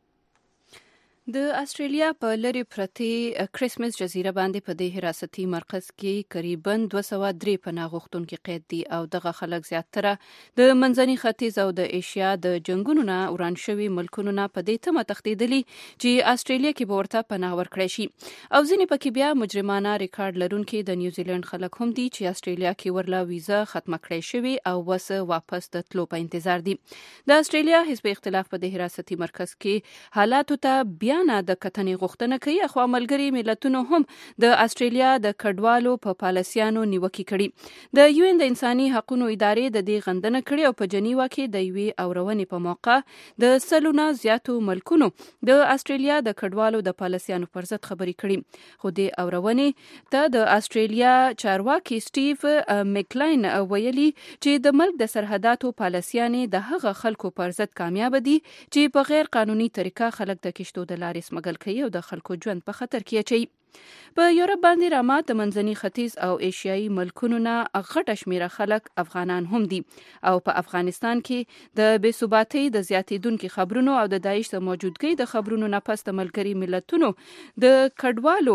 د استرالیا په لری پرتې کریسمس جزیره باندې په دې حراستي مرکز کې تقریبا 203 پناه غوښتونکي قید دي او دغه خلک زیاتره د منځني ختیځ او د ایشیا د جنگونو نه وران شوي ملکونو نه په دې تمه تښتېدلي چې استرالیا کې به ورته پناه ورکړی شي او ځینې پکې بیا مجرمانه ریکارډ لرونکي د نیوزیلند خلک هم دي چې استرالیا کې ورله ویزه ختمه کړې شوي او وس واپس د تلو په انتظار دي. د استرالیا حزب اختلاف په دې حراستي مرکز کې حالاتو ته بیا نه د کتنې غوښتنه کوي. خو ملګري ملتونو هم د استرالیا د کډوالو په پالیسیانو نیوکه کړي. د UN د انساني حقوقو ادارې د دې غندنه کړې او په جنیوا کې د یوې اورونې په موقع د سلونه زیاتو ملکونو د استرالیا د کډوالو د پالیسیانو پر ضد خبرې کړي. خو د اورونې ته د استرالیا چارواکي سټیو میکلاین ویلي چې د ملک د سرحداتو پالیسیانې د هغه خلکو پر ضد کامیاب دي چې په غیر قانوني طریقه خلک د کشتو د لارې سمګل کوي او د خلکو ژوند په خطر کې اچوي. په یورپ باندې رامات د منځني ختیځ او ایشیایي ملکونو نه غټه شمیره خلک افغانان هم دي او په افغانستان کې د بې ثباتۍ د زیاتېدونکو خبرونو او د داعش د موجودګۍ د خبرونو نه پس د ملګري ملتونو د کډوالو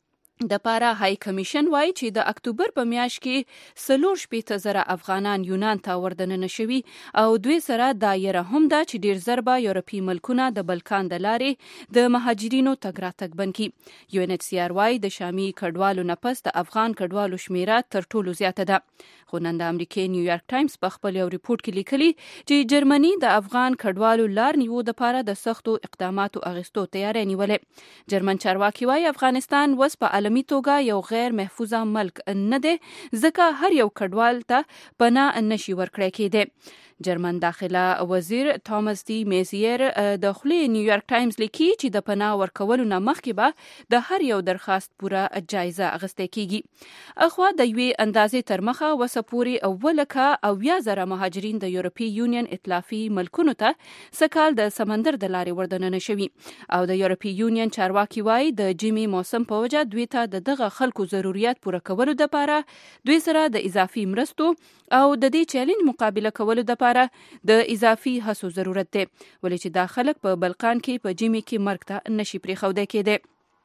د پاره های کمیشن وایي چې د اکتوبر په میاشت کې 4,000 افغانان یونان ته وردننه شوي او دوی سره دایره هم ده چې ډیر زر به یورپی ملکونه د بلکان د لارې د مهاجرینو تګ راتګ بند کړي. UNHCR وایي د شامي کډوالو نه پس د افغان کډوالو شمیره تر ټولو زیاته ده. خو نن د امریکای نیویارک ټایمز په خپل یو ریپورت کې لیکلي چې جرمني د افغان کډوالو لار نیو د پاره د سختو اقداماتو اغستو تیاری نیولې. جرمن چارواکي وایي افغانستان وس په عالمي توګه یو غیر محفوظه ملک نه دی ځکه هر یو کډوال ته پناه نشي ورکړی کېدی. جرمن داخله وزیر توماس دی میزیر د خپل نیویارک ټایمز لیکي چې د پناه ورکولو نه مخکې به د هر یو درخواست پوره جایزه اخیستل کیږي. اخوا د یوې اندازې تر مخه وسپوري اولکه او 10,000 مهاجرین د یورپی یونین ائتلافي ملکونو ته سکهال د سمندر د لارې وردننه شوي او د یورپی یونین چارواکي وایي د جمی موسم په وجه دوی ته دغه خلکو ضرورت پوره کولو لپاره دوی سره د اضافي مرستو او د دې چیلنج مقابله کولو لپاره د اضافي هڅو ضرورت دی ولې چې دا خلک په بلقان کې په جمی کې مرګ ته نشي پریښودل کېدی.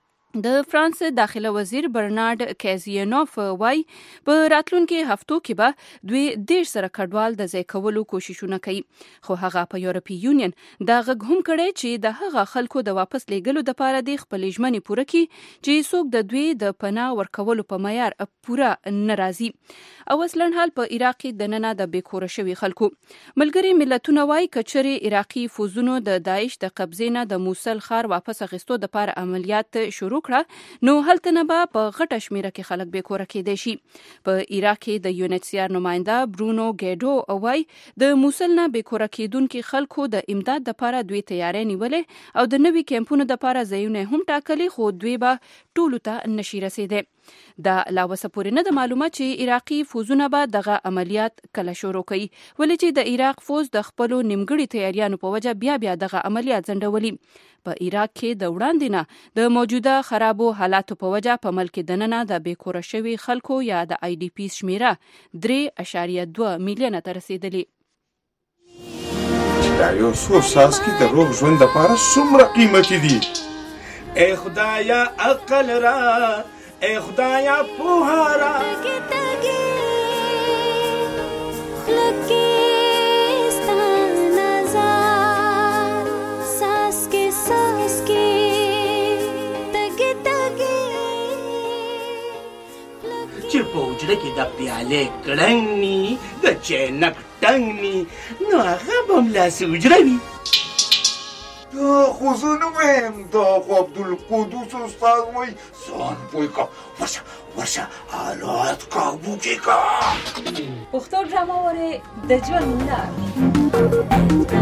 د فرانس داخله وزیر برنارد کازینوف وای په راتلونکي هفتو کې به دوی ډیر سره کډوال د ځای کولو کوششونه کوي. خو هغه په یورپی یونین دا غږ هم کړی چې د هغه خلکو د واپس لیږلو لپاره د خپل ژمنې پوره کړي چې څوک د دوی د پناه ورکولو په معیار پوره ناراضي. او اصلن حال په عراق کې د ننه د بیکوره شوی خلکو. ملګری ملتونه وای کچري عراقي فوزونو د داعش د قبضې نه د موصل ښار واپس اخیستو د لپاره عملیات شروع کړه نو هلته نه به په غټه شمیره کې خلک بیکوره کېدای شي. په عراق کې د UNHCR نماینده برونو ګیډو وای د موصل نه بیکوره کېدونکو خلکو د امداد لپاره دوی تیاری نیولې او د نوي کمپونو لپاره ځایونه هم ټاکلي خو دوی به ټولو ته نشي رسیدي. دا لا وسه پورې نه د معلومات چې عراقي فوزونه به دغه عملیات کله شروع کوي ولې چې د عراق فوز د خپل نیمګړي تیاریانو په وجه بیا دغه عملیات ځنډولي. په عراق کې د وړاندې نه د موجوده خرابو حالاتو په وجه په ملک دننه د بیکوره شوی خلکو یا د IDP شمیره 3.2 میلیونه ته رسیدلې. دا یو څو ساس کې د روغ ژوند لپاره څومره قیمتي دي. ای خدایا عقل را ای خدایا پوهارا چې په وجره کې د پیالې کړنګ ني د چینک ټنګ ني نو هغه به ملاسې وجره وي. دا خو زه نه وایم دا خو عبدالقدوس استاد وایي ځان پوه که ورشه حالات کابو کې که. پښتو ډرامه وارې د ژوند لار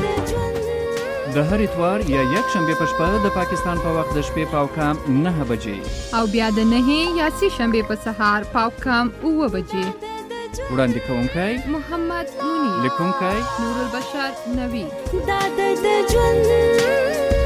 د هر اتوار یا یک شنبه په شپه د پاکستان په وخت د شپې پاو کام 9 بجې او بیا د 9 یا 3 شنبه په سهار پاو کام 9 بجې. وړاندې کوونکی محمد منیر، لیکونکی نور البشر نوید. دا د ژوند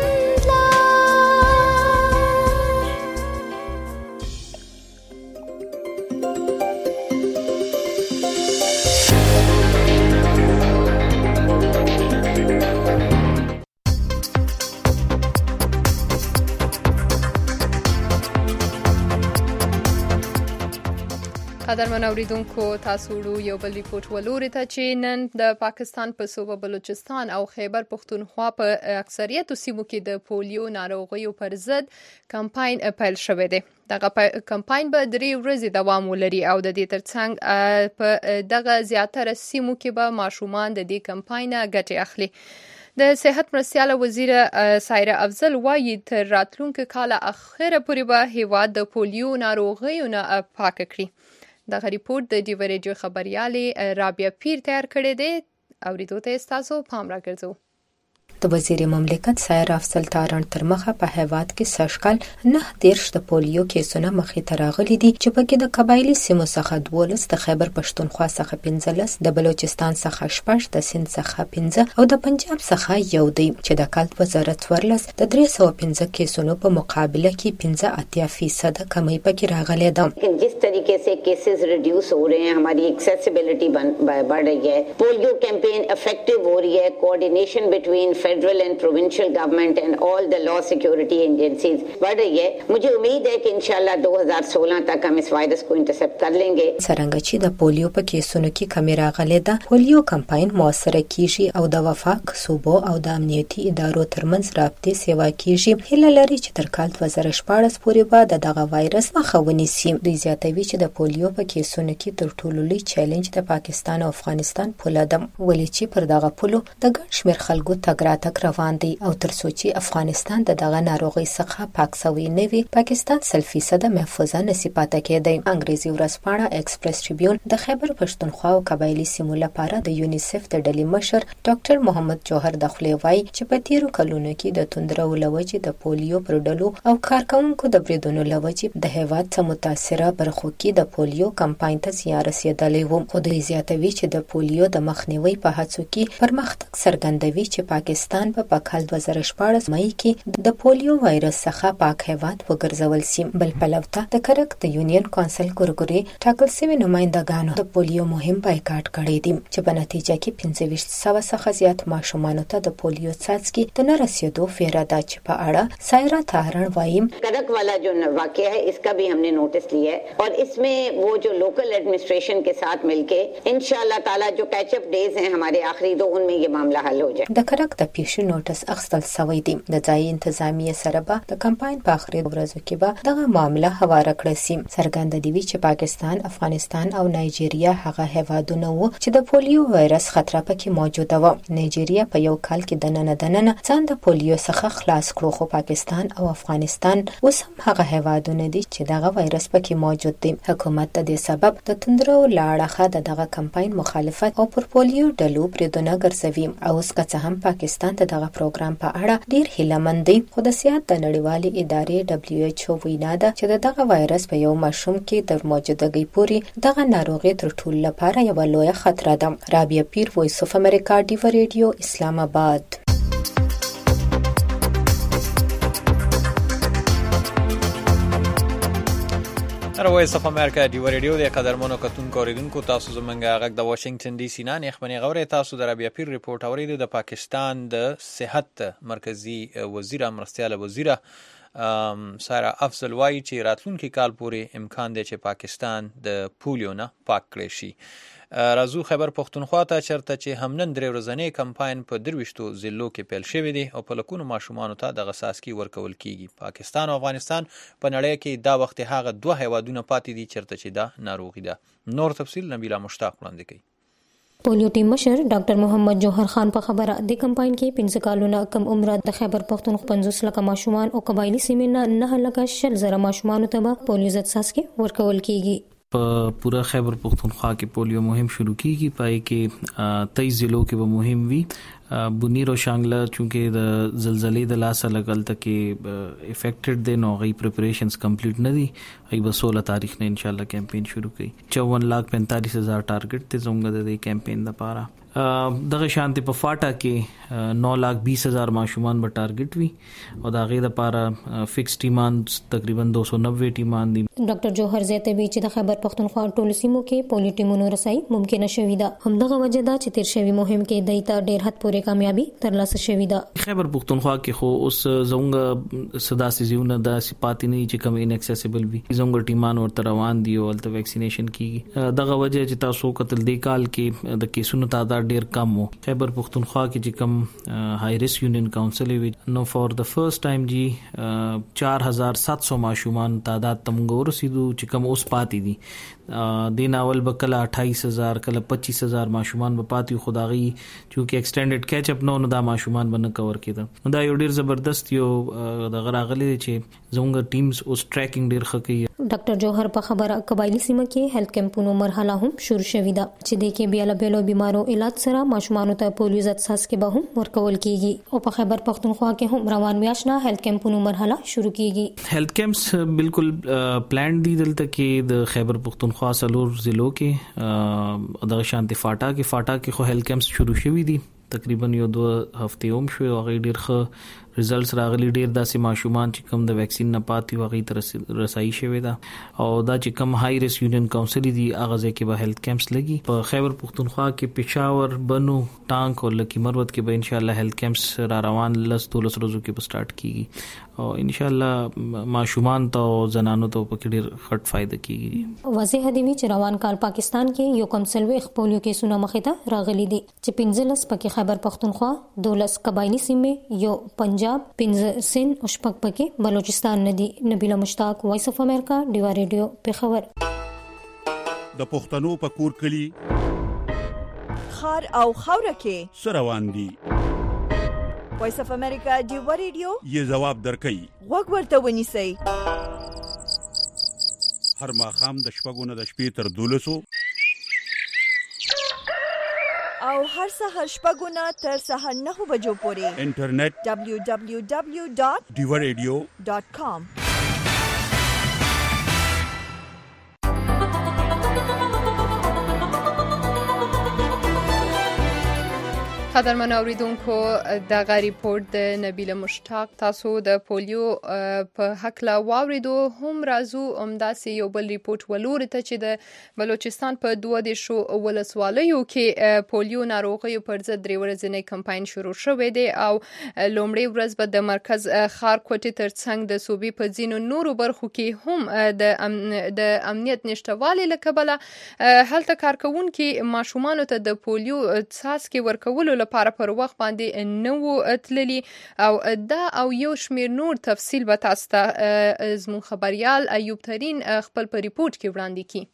قدرمن اوریدونکو تاسو یو بل ریپورت ولوري ته چې نن د پاکستان په صوبه بلوچستان او خیبر پختونخوا په اکثریت سیمو کې د پولیو ناروغیو پر ضد کمپاین پیل شوی دی. دغه کمپاین به 3 ورځې دوام ولري او د دې ترڅنګ په دغه زیاتره سیمو کې به ماشومان د دې کمپاین ګټه اخلي. د صحت مرستیاله وزیر سایره افضل وایي تر راتلونکي کال اخره پورې به هیواد د پولیو ناروغیو نه پاک کړي. دغه ریپورت د ډیو ریډیو خبريالې رابعه پیر تیار کړی دی. اوریدو ته تاسو پام راګرځو. د وزیر مملکت سایره افضل تارڼ تر مخه په هیواد کې سږکال 9 د پولیو کیسونه مخې ته راغلي دي چې پکې د قبایلی سیمو څخه 12 د خیبر پښتونخوا څخه 15 د بلوچستان څخه 6 د سند څخه 15 او د پنجاب څخه 1 دی چې د کال 2014 د 315 کیسونو په مقابله کې 85% کمی پکې راغلي ده. जिस तरीके से केसेस रिड्यूस हो रहे हैं, हमारी एक्सेसिबिलिटी बढ़ रही है, पोलियो कैंपेन इफेक्टिव हो रही है, coordination between federal and provincial government and all the law security agencies बढ़ रही है. मुझे उम्मीद है कि इंशाल्लाह 2016 तक हम इस वायरस को इंटरसेप्ट कर लेंगे. څرنګه چې د پولیو په کیسونو کې کمی راغلي ده، پولیو کمپاین موثره کیږي او د وفاق صوبو او د امنیتي ادارو ترمنځ رابطې سیوا کیږي. هیله لري چې تر کال 2014 پورې به دغه وایرس مخه ونیسي. دوی زیاتوي چې د پولیو په کیسونو کې تر ټولو لوی چیلنج د پاکستان او افغانستان پوله ده، ولې چې پر دغه پولو د ګڼ شمېر خلکو تګ راتګ روان دی او تر څو چې افغانستان د دغه ناروغي څخه پاک شوی نه وي، پاکستان 100% محفوظه نشي پاتې کېدی. انګریزي ورځپاڼه ایکسپریس ټریبیون د خیبر پښتونخوا او قبایلی سیمو لپاره د یونیسف د ډلې مشر ډاکټر محمد جوهر دخلي وایي چې په تیرو کلونو کې د توندرو لوجې د پولیو پر ډلو او کارکونکو د بریدونو لوجې د هیواد څخه متاثره برخو کې د پولیو کمپاین ته زیان رسیدلی و. خو دوی زیاتوي چې د پولیو د مخنیوي په هڅو کې پرمختګ څرګندوي چې پاکستان په کال 2014 مئی کې د پولیو وایرس څخه پاک هیواد وګرځول شي. بل پلوته د کرک د یونین کونسل ګورګوري ټاکل شوی نمائندګانو د پولیو مهم بایکاټ کړی دی چې په نتیجه کې 2500 څخه زیات ماشومانو ته د پولیو څاڅکي د نه رسیدو ویره ده چې په اړه سایره تارڼ وایي کرک والا जो वाकया है इसका भी हमने नोटिस लिया है और इसमें वो जो लोकल एडमिनिस्ट्रेशन के साथ मिलके इंशाल्लाह ताला जो कैचअप डेज हैं हमारे आखिरी दो उनमें ये मामला हल हो जाए. د کرک د پیښې نوټس اخیستل شوی دی. د ځای انتظامیه سره به د کمپاین په اخري ورځو کې به دغه معامله هواره کړی شي. څرګنده دی چې پاکستان، افغانستان او نایجیریا هغه هیوادونه وو چې د پولیو وایرس خطر پکې موجوده و. نایجیریا په یو کال کې د نن ځان د پولیو څخه خلاص کړو، خو پاکستان او افغانستان اوس هم هغه هیوادونه دي چې دغه وایرس پکې موجود دی. حکومت د دې سبب د تندرو لاړه دغه کمپاین مخالفت او پر پولیو ډلو بریدونه ګرځوي. او اوس که هم پاکستان ته دغه پروګرام په اړه ډیر هیله‌مند دی، خو د صحت د نړیوالې ادارې WHO وینا ده چې دغه وایرس په یو ماشوم کې د موجودګۍ پورې دغه ناروغي تر ټولو لپاره یو لوی خطر ده. رابعه پیر، وایس اف امریکا، ډیو ریډیو، اسلام آباد. وایس اف امریکا ډیو ریډیو د قدرمنو کتونکو اوریدونکو، تاسو زمونږ غږ د واشنگټن ډي سي نه خبري غوړې. تاسو د رابعه پیر ریپورت اوریدو. د پاکستان د صحت مرکزی وزیر مرستیاله وزیر سایره افضل وایي چې راتلونکي کال پورې امکان دی چې پاکستان د پولیو نه پاک کړي شي. راځو خیبر پښتونخوا ته چرته چې هم نن درې ورځنی کمپاین په 23 ضلعو کې پیل شوی دی او په لکونو ماشومانو ته د غساسکی ورکول کیږي. پاکستان او افغانستان په نړۍ کې دا وخت هغه دوه هیوادونه پاتې دي چرته چې دا ناروغي ده. نور تفصیل نبیلا مشتاق وړاندې کوي. پولیو ټیم مشر ډاکټر محمد جوهر خان په خبره د کمپاین کې 15 کالونه کم عمر د خیبر پښتونخوا 50 لک ماشومان او قبایلی سیمه نه 9 لک 1000 ماشومان ته پولیو ضد څاڅکي ورکول کیږي. په پورا خیبر پختونخوا کې پولیو مهم شروع کیږي. پای کې 23 ضلعو کې به مهم وي. بنیر او شانګله چونکه د زلزلې د لاس لګل تکي افیکټډ دي، نو غي پریپریشنز کمپلیټ نه دي. ای به 16 تاریخ نه ان شاء الله کمپین شروع کړي. 54,45,000 ټارګټ ته زموږ د کمپین لپاره. دغه شانتي په فاټا کې 9,20,000 ماشومان به ټارګټ وي او دا غي د لپاره فکس ټیمان تقریبا 290 ټیمان دي. ډاکټر جوهر زیاتوي چې د خیبر پښتونخوا ټولو سیمو کې پولیو ټیمونو رسای ممکنه شوې ده. همدغه وجه ده چې تیر شوی مهم کې دایته ډیر حد پورې کامیابی ترلاسه شوې ده. خیبر پښتونخوا کې خو اوس زموږ صدا سيزونه د سپاتې نه چې کوم ان اکسیسیبل وي. زموږ ټیمان ورته روان دي او د ویکسینیشن کیږي. دغه وجه چې تاسو قتل دی کال کې د کیسونو تعداد ډیر کم وو. خیبر پښتونخوا کې چې کوم های ریسک یونین کونسل وی نو فور د فرست ټایم جی 4700 ماشومان تعداد تمغه ورسېدو چې کوم اوس پاتې دي. دین اول بکله 28000 کله 25000 ماشومان په پاتې خدایي چې ایکسټینډډ کیچ اپ نو دا ماشومان باندې کور کېده نو دا یو ډیر زبردست یو د غراغلي چې زموږ ټیمز اوس ټریکینګ ډیر ښه کوي. ډاکټر جوهر په خبره قبایلی سیمه کې هیلث کیمپونو مرحله هم شروع شوې ده چې د کې بیل بیلو بیمارو علاج سره ماشومان ته پولیو ضد څاڅکي به هم ورکول کیږي او په خیبر پختونخوا کې هم روان میاشنا هیلث کیمپونو مرحله شروع کیږي. هیلث کیمپس بالکل پلان دي دلته کې د خیبر پختونخوا سلور ضلعو کې د شانتي فاټا کې خو هیلث کیمپس شروع شوي دي تقریبا یو 2 هفته هم شوي او غیر ډیر ښه ریزلټس راغلي ډیر داسې ماشومان چې کوم د ویکسین نه پاتې وغي تر رسایي شوی دا او دا چې کوم های ریسک یونین کونسل دي هغه ځکه به هیلث کیمپس لګي په خیبر پختونخوا کې پېښور بنو ټانک او لکی مروت کې به ان شاء الله هیلث کیمپس را روان 13 ورځو کې به سٹارټ کیږي او ان شاء الله ماشومان ته زنانو ته په کې ډیر غټ فائدہ کیږي. واضح دی چې روان کال پاکستان کې یو کم سلوي پولیو کیسونه مخې ته راغلي دي چې 15 پکې خیبر پختونخوا 12 قبایلی سیمې یو پنجاب 15 سند او شپږ پکې بلوچستان ندي. نبیله مشتاق وایس اف امریکا ډیوا ریډیو پیښور. د پښتنو په کور کلی خار او خوره کې سروان دي وایس اف امریکا ډیوا ریډیو یې جواب درکې وګ ورته ونیسئ هر ماخام د شپږو نه د شپې تر 12 او هر سحر شپږونه تر سحر 9 بجو پورې انټرنیټ www.diwaradio.com. قدرمن اوریدونکو دغه ریپورت د نبیله مشتاق تاسو د پولیو په حق لا واوریدو هم رازو همداسې یو بل ریپورت ولور ته چې د بلوچستان په 12 ولسوالیو کې پولیو ناروغیو پر ضد درې ورځې کمپاین شروع شوې دی او لومړی ورځ به د مرکز خار کوټې ترڅنګ د صوبې په ځینو نورو برخو کې هم د امنیت نشټوالي لکبله هلته کارکونکو ماشومان ته د پولیو څاڅکي ورکولو لپاره پر وخت باندې نو تللی او دا او یو شمیر نور تفصیل به تاسو ته زموږ خبريال ایوب ترين خپل په ریپورت کې وړاندې کړي.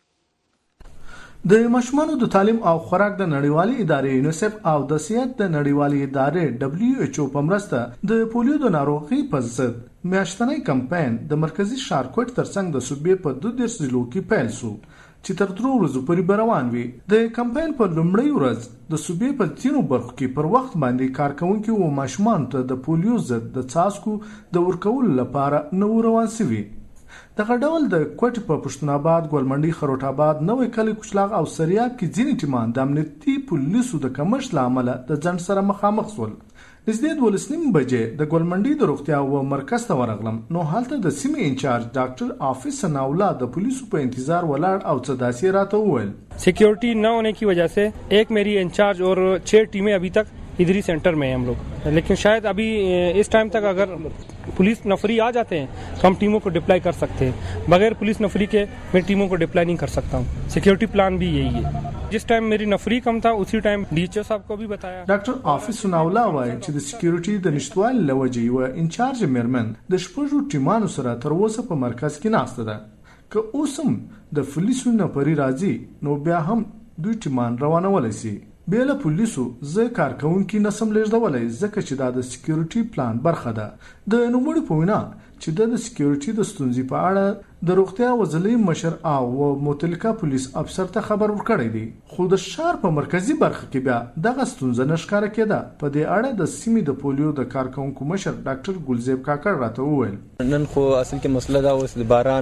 د ماشومانو د تعلیم او خوراک د نړیوالې ادارې یونیسف او د صحت د نړیوالې ادارې WHO په مرسته د پولیو د ناروغۍ په ضد میاشتنی کمپاین د مرکزی ښارکوټ ترڅنګ د صوبې په 12 ضلعو کې پیل شو چې تر 3 ورځې پورې روان وي. د کمپاین په لومړۍ ورځ د صوبې په ځینو برخو کې پر وخت باندې کارکونکو او ماشومان ته د پولیو ضد د څاڅکو د ورکولو لپاره نو روان شوي. دغه ډول د کوټ په پښتون آباد، ګلمنډي، خروټ آباد، نوې کلی، کوچلاغ او سریاب کې ځینې ټیمان د امنیتي پولیسو د کمښت لامل د ځنډ سره مخامخ شول. نږدې 12:30 بجې د ګلمنډي د روغتیا او مرکز ته ورغلم نو هلته د سیمې انچارج ډاکټر حافظ ثناءالله د پولیسو په انتظار ولاړ او څه داسې راته وویل. सिक्योरिटी न होने की वजह से एक मेरी इंचार्ज और 6 टीमें अभी तक इधरी सेंटर में हैं हम लोग, लेकिन शायद अभी इस टाइम तक अगर पुलिस नफरी आ जाते हैं तो हम टीमों को डिप्लॉय कर सकते हैं. बगैर पुलिस नफरी के मैं टीमों को डिप्लॉय नहीं कर सकता हूँ. सिक्योरिटी प्लान भी यही है. जिस टाइम मेरी नफरी कम था उसी टाइम DHO साहब को भी बताया. ډاکټر حافظ ثناءالله وایي چې د سکیورټي د نشټوالي لوجې و انچارج میرمن د شپږو ټیمانو سره تر اوسه په مرکز کې ناشته ده. که اوسم د پولیسو نه پری راځي نو بیا هم دوی ټیمان روانول شي. بیل پولیسو زه کارکونکو نسم لږدولای ځکه چې دا د سکیورټي پلان برخه ده. د نوموړي په وینا چې د سکیورټي د ستونزې په اړه د روغتیا وزلي مشر او متلقه پولیس افسر ته خبر ورکړی دی، خو د شهر په مرکزی برخه کې بیا دغه ستونزه نشکاره کېده. په دې اړه د سیمې د پولیو د کارکونکو مشر ډاکټر ګلزیب کاکړ راته وویل. نن خو اصل کې مسله دا اوس د باران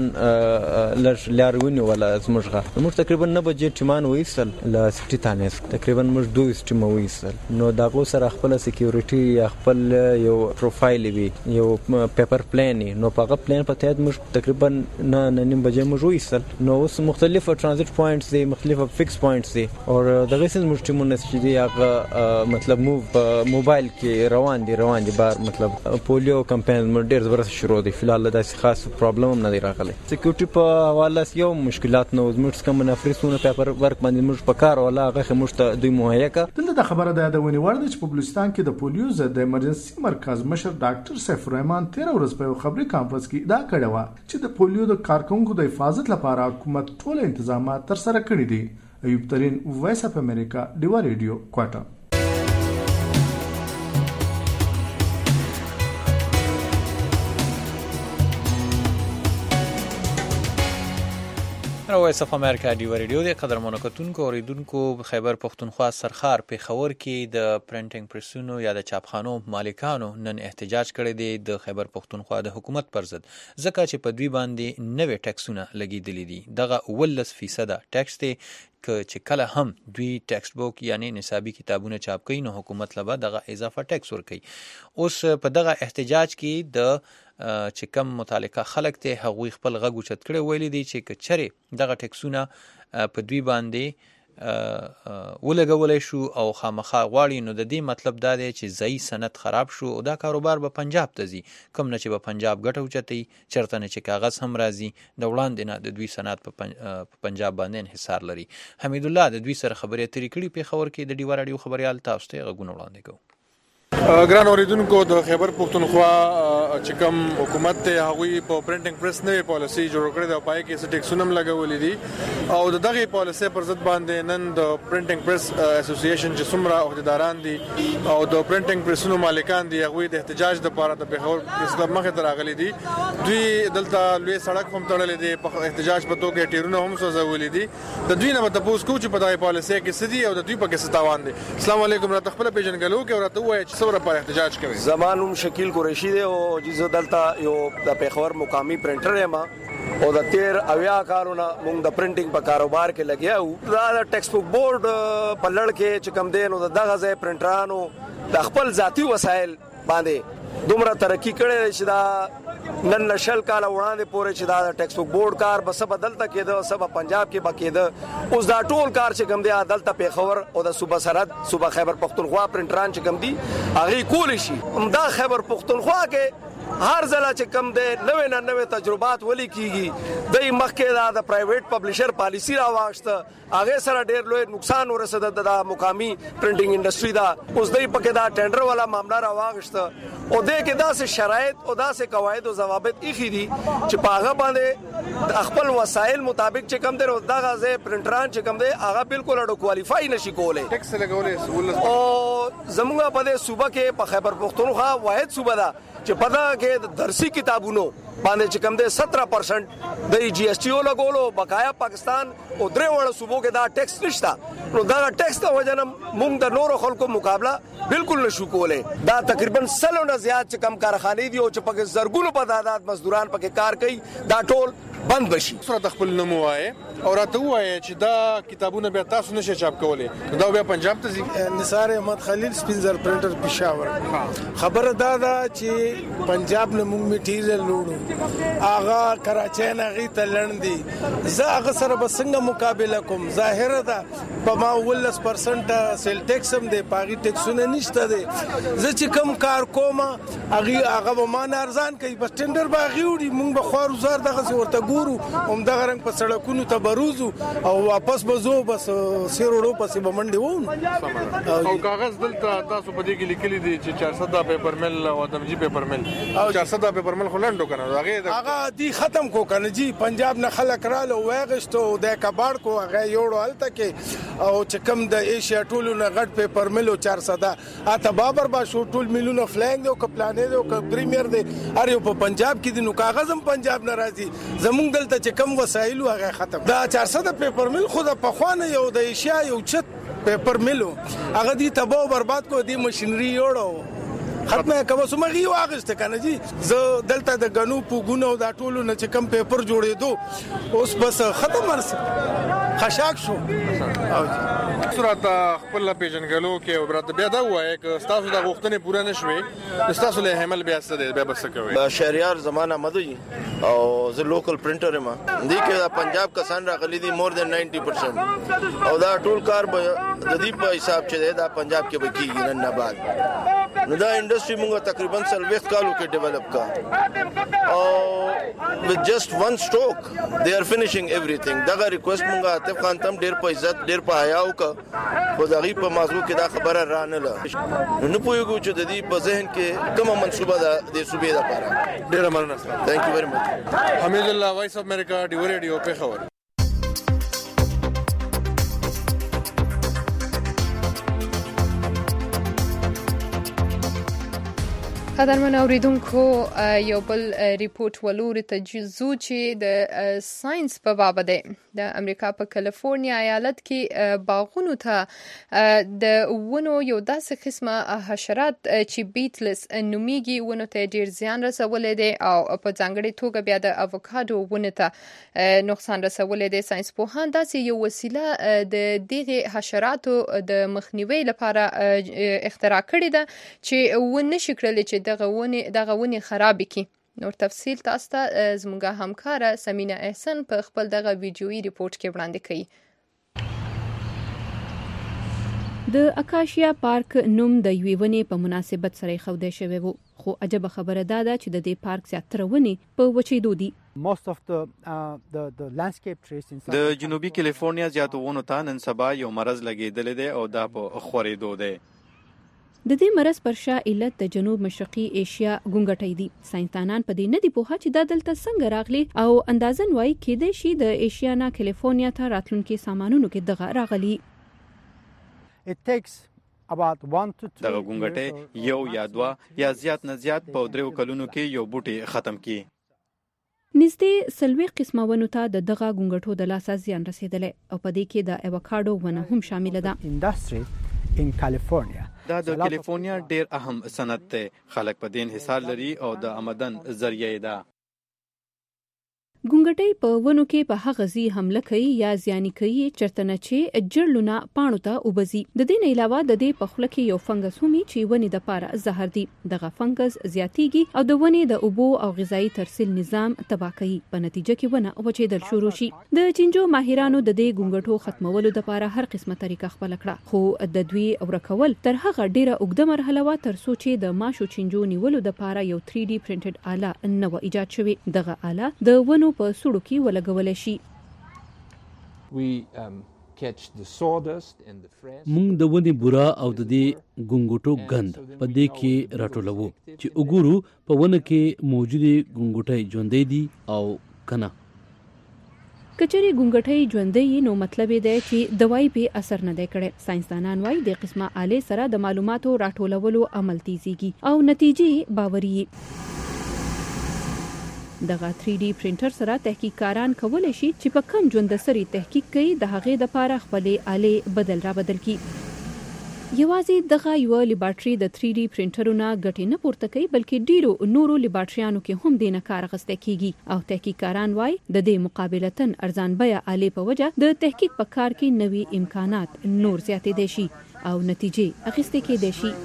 لارونی ولا زموږه موږ تقریبا 9 بجې ټیمان وېسل ل سټی تانیس تقریبا موږ 2 ټیم وېسل نو دا غو سره خپل سکیورټي خپل یو پروفایل وی یو پیپر پلان نو په هغه پلان په تحت موږ تقریبا نه نیم بجې موږ وېسل نو اوس مختلفه ترانزیت پوینټس دي مختلفه فکس پوینټس دي او دغه څه موږ ټیمونه چې دی هغه مطلب موبایل کې روان دي بار مطلب پولیو کمپاین موږ ډیر زبرست شروع دي فلحال دا خاص پرابلم هم نه دی راغلی. سکیورټي په حواله یو مشکلات نو موږ کوم نفرسونه پیپر ورک باندې موږ په کار ولا هغه موږ ته دوی مهیا کا. دلته د خبره ده د ونی ورده چې په بلوچستان کې د پولیو ضد د ایمرجنسي مرکز مشر ډاکټر سیف الرحمن 13 ورځ په خبر خبري کانفرنس کې دا کړه و چې د پولیو د کارکونکو د حفاظت لپاره حکومت ټول تنظیمات تر سره کړی دي. ایوب ترين، وایس اف امریکا، ډیوا ریډیو، کوټا. وایس اف امریکا ډیوا ریډیو د قدرمنو کتونکو اوریدونکو خیبر پختونخوا سرخار پیښور کې د پرنټینګ پریسونو یا د چاپخانو مالکانو نن احتجاج کړی دی د خیبر پختونخوا د حکومت پر ضد، ځکه چې په دوی باندې نوې ټیکسونه لګیدلي دي. دغه 18% ټیکس دی چې کله هم دوی ټیکسټ بوک یعنی نصابي کتابونه چاپ کوي نو حکومت لبا دغه اضافه ټیکس ورکوي. اوس په دغه احتجاج کې د چې کم متعلقه خلک ته هغوی خپل غږ اوچت کړی ویلي دي چې کچره دغه ټیکسونه په دوی باندې ولګولای شو او خامخا غواړي، نو د دې مطلب دا دی چې ځای سند خراب شو او دا کاروبار به پنجاب ته ځي، کوم نه چې به پنجاب ګټه اوچتي، چرته نه چې کاغذ هم راځي. د وړاندې نه د دوی صنعت په پنجاب باندې انحصار لري. حمید الله د دوی سره خبرې اترې کړي پیښور کې د ډیوا راډیو خبريال تاسو ته غوونه وړاندې کوو. ګران اوریدونکو، د خیبر پختونخوا چې کوم حکومت ته هغوی په پرنټینګ پریس نوې پالیسي جوړ کړې ده او پای کې ټیکسونه هم لګولې دي او د دغه پالیسي پر ضد باندې نن د پرنټینګ پریس اسوسییشن چې څومره عہدیداران دي او د پرنټینګ پریسونو مالکان دي هغوی د احتجاج لپاره د پیښور پریس کلب مخې ته راغلي دي. دوی دلته لوی سړک هم تړلې دي، په احتجاج په توګه ټیرونه هم سوځولې دي. د دوی نه تاسو کو چې په دغه پالیسي کې څه دي او د دوی په کې څه تاوان دي. السلام علیکم، راته خپل پیژنګلو کې ورته وایي چې څوره پر احتجاج کوي. زمانوم شکیل قریشی دی او جزو دلته یو د پیښور مقامی پرنټر یم او د 13 کارونه موږ د پرنټینګ په کاروبار کې لګیا وو. دا د ټیکس بوک بورډ په لړ کې چې کم دی نو دغه ځای پرنټرانو د خپل ذاتی وسایل باندې دومره ترقی کړې چې دا نن نشل کاله وړاندې پورې چې دا د ټیکس بوک بورډ کار بس بدلته کېده، سبا پنجاب کې بکېده. اوس دا ټول کار چې کم دی عدالت پیښور او د صوبه سرحد صوبه خیبر پختونخوا پرنټران چې کم دی هغه کول شي. دا خیبر پختونخوا کې هر ځله چې کم دی نوې تجربات ولي کیږي. د مخکې دا د پرایویټ پبلشر پالیسی راوښته، هغه سره ډېر لوی نقصان ورسېد د مقامی پرنټینګ انډستری دا. اوس دوی پکې دا ټینډر والا معاملہ راوښته او د کې داسې شرایط او داسې قواعد او ضوابط ایخي دي چې په هغه باندې د خپل وسایل مطابق چې کم دی دغه ځای پرنټران چې کم دی هغه بالکل اډو کوالیفای نشي کولای. ټیکس لګولې او زموږ په دې صوبه کې په خیبر پختونخوا واحد صوبه ده چې په دا کې د درسي کتابونو باندې چې کم دی 17% د جی ایس ټی او لګولو، بقایا پاکستان او درې وړ صوبو کې دا ټیکس نشته. نو دا ټیکس ته وجه نه موږ د نورو خلکو مقابله بالکل نشو کولای. دا تقریبا 100 نه زیات چې کم کارخانې دي او چې پکې زرګونو په تعداد مزدوران پکې کار کوي، دا ټول بند بشي. سره د خپل نوم وایي او راته وایي چې دا کتابونه بیا تاسو نشئ چاپ کولای، دا بیا پنجاب ته ځي. نثار احمد خلیل سپینزر پرنټر پېښور. خبره دا ده چې پنجاب نه موږ میټیریل لوړو، هغه کراچۍ نه غي ته لړندي، زه هغه سره به څنګه مقابله کوم؟ ظاهره ده په ما 18% سیل ټیکس هم دی، پاغي ټیکسونه نشته دي. زه چې کم کار کوم هغه به ما نه ارزان کوي، بس ټینډر باغي وړي، موږ به خوار وزار دغه ورته ګورو، هم دغه رنګ په سړکونو ته بروزو او واپس بزو، بس سیروړو پسې به منډي وو. او کاغذ دلته تاسو په دې کې لیکلي دي چې 400 پیپر مل او دمجی پیپر مل او 400 پیپر مل خلندو کنه هغه دی ختم کو کنه جی. پنجاب نه خلک رااله وایغشتو د کباړ کو هغه یوړو الته کې او چې کم د ایشیا ټولو نه غټ پیپر مل او 400 اته بابر با شو ټول ملونه فلنګ او کپلانې او پریمیر دی ار یو په پنجاب کې د نو کاغذ هم پنجاب ناراضي. زمونږ دلته چې کم وسایل هغه ختم. دا 400 پیپر مل خو د پخوانه یو د ایشیا یو چت پیپر ملو هغه دی تباہ برباد کو دی ماشينري یوړو ختمه کوم سمغي واغسته کنه جی. زه دلته د غنو پوګونو دا ټولو نه چې کم پیپر جوړېدو اوس بس ختم ورس خشاک شو. سورات خپل پیژنګلو کې برات بیا دا وایي چې تاسو د غوښتنې پوره نشوي، تاسو له حمل بیا څه دی بیا بس کوي. شهریار زمانہ مدوی او زه لوکل پرنټر یم. دې کې پنجاب کسان راغلي دي مور دین 90% او دا ټول کار به د دې په حساب چې دا پنجاب کې بکیږي نن نه بعد. نو دا انډستری موږ تقریبا 40 کالو کې ډیولپ کا او with just one stroke they are finishing everything. دغه ریکوست مونږه عاطف خان تم ډیر په عزت ډیر په حیا وکړه خو دغه په موضوع کې دا خبره رانه نه پوهیږو چې د دې په ذهن کې کومه منصوبه ده د صوبې لپاره. ډیر مننه. ثانک یو ویری مچ. حمید الله وایس اف امریکا ډیو ریډیو په خبر. قدرمن اوریدونکو یو بل ریپورت ولوري ته جزو چې د ساينس په باب ده د امریکا په کالیفورنیا ایالت کې باغونو ته د ونو یو داسې قسمه حشرات چې بیټلز نومیږي ونو ته ډیر زیان رسولې دي او په ځانګړي توګه بیا د افوکادو ونه ته نقصان رسولې دي. ساينس پوهان داسې یو وسیله د دغه حشراتو د مخنیوي لپاره اختراع کړې ده چې ونه شکرل چې دغه ونې خراب کی. نور تفصیل تاسو ته زموږه همکاره سمینه احسان په خپل دغه ویډیويي ریپورت کې وړاندې کړي. د اکاشیا پارک نوم د یوې ونې په مناسبت سره خوده شوی وو خو عجب خبره ده چې د دې پارک زیاتره ونې په وچېدو دي. د جنوبي کالیفورنیا زیاتو ونو ته نن سبا یو مرض لګېدلی دی او دا په خورېدو دی. د دې مرض پر شا علت د جنوب مشرقي ایشیا ګونګټۍ دي. ساينسدانان په دې نه دي پوهه چې دا دلته څنګه راغلي او اندازن وایي کېدای شي د ایشیا نه کالیفورنیا ته راتلونکي سامانونو کې دغه راغلي. دغه ګونګټۍ یو یا دوه یا زیات نه زیات په 3 کلونو کې یو بوټي ختم کی. نږدې 40 قسمه ونو ته دغه ګونګټو د لاسه زیان رسیدلی او په دې کې د ایوکاډو ونه هم شامل ده. دا د کالیفورنیا ډیر اهم صنعت دی. خلک په دې انحصار لري او د آمدن ذریعہ ده. ګونګټۍ په ونو کې په هغه ځای حمله کوي یا زیانی کوي چرته نه چې جړلونه پاڼو ته وبزي. د دې نه علاوه د دې په خوله کې یو فنګس هم چې ونې د پاره زهر دي. دغه فنګس زیاتیږي او د ونې د اوبو او غذایی ترسیل نظام تباه کوي. په نتیجه کې ونه وچېدل شروع شي. د چینجو ماهرانو د دې ګونګټو ختمولو لپاره هر قسمه طریقه خپل کړه خو د دوی ورکول تر هغه ډیره اوږده مرحله وا تر څو چې د ماشو چینجو نیولو لپاره یو 3D پرینټډ آله نو ایجاد شوی. دغه آله د ونو په سړو کې ولګول شي. مونږ د ونې بورا او د دې ګونګټو غند په دې کې راټولوو چې وګورو په ونه کې موجوده ګونګټي ژوندې دي او کنه. کچري ګونګټي ژوندې نو مطلب دی چې دوايي به اثر نه دی کړی. ساينسدانان وايي د قسمه آله سره د معلوماتو راټولولو عمل تیزیږي او نتیجې باوري. دغه 3D پرینټر سره تحقیقکاران کولای شي چې په کم ژوند سری تحقیق کوي د هغې د لپاره خپلې آلې بدل را بدل کی. یوازې دغه یو لیبارټري د 3D پرینټرونو ګټې نه پورته کوي بلکې ډیرو نورو لیبارټریانو کې هم دینه کار اخیستل کیږي او تحقیقکاران وايي د دې مقابلتن ارزان بیه آلې په وجه د تحقیق په کار کې نوي امکانات نور زیاتې دي شي او نتیجې اخیستل کېدي شي.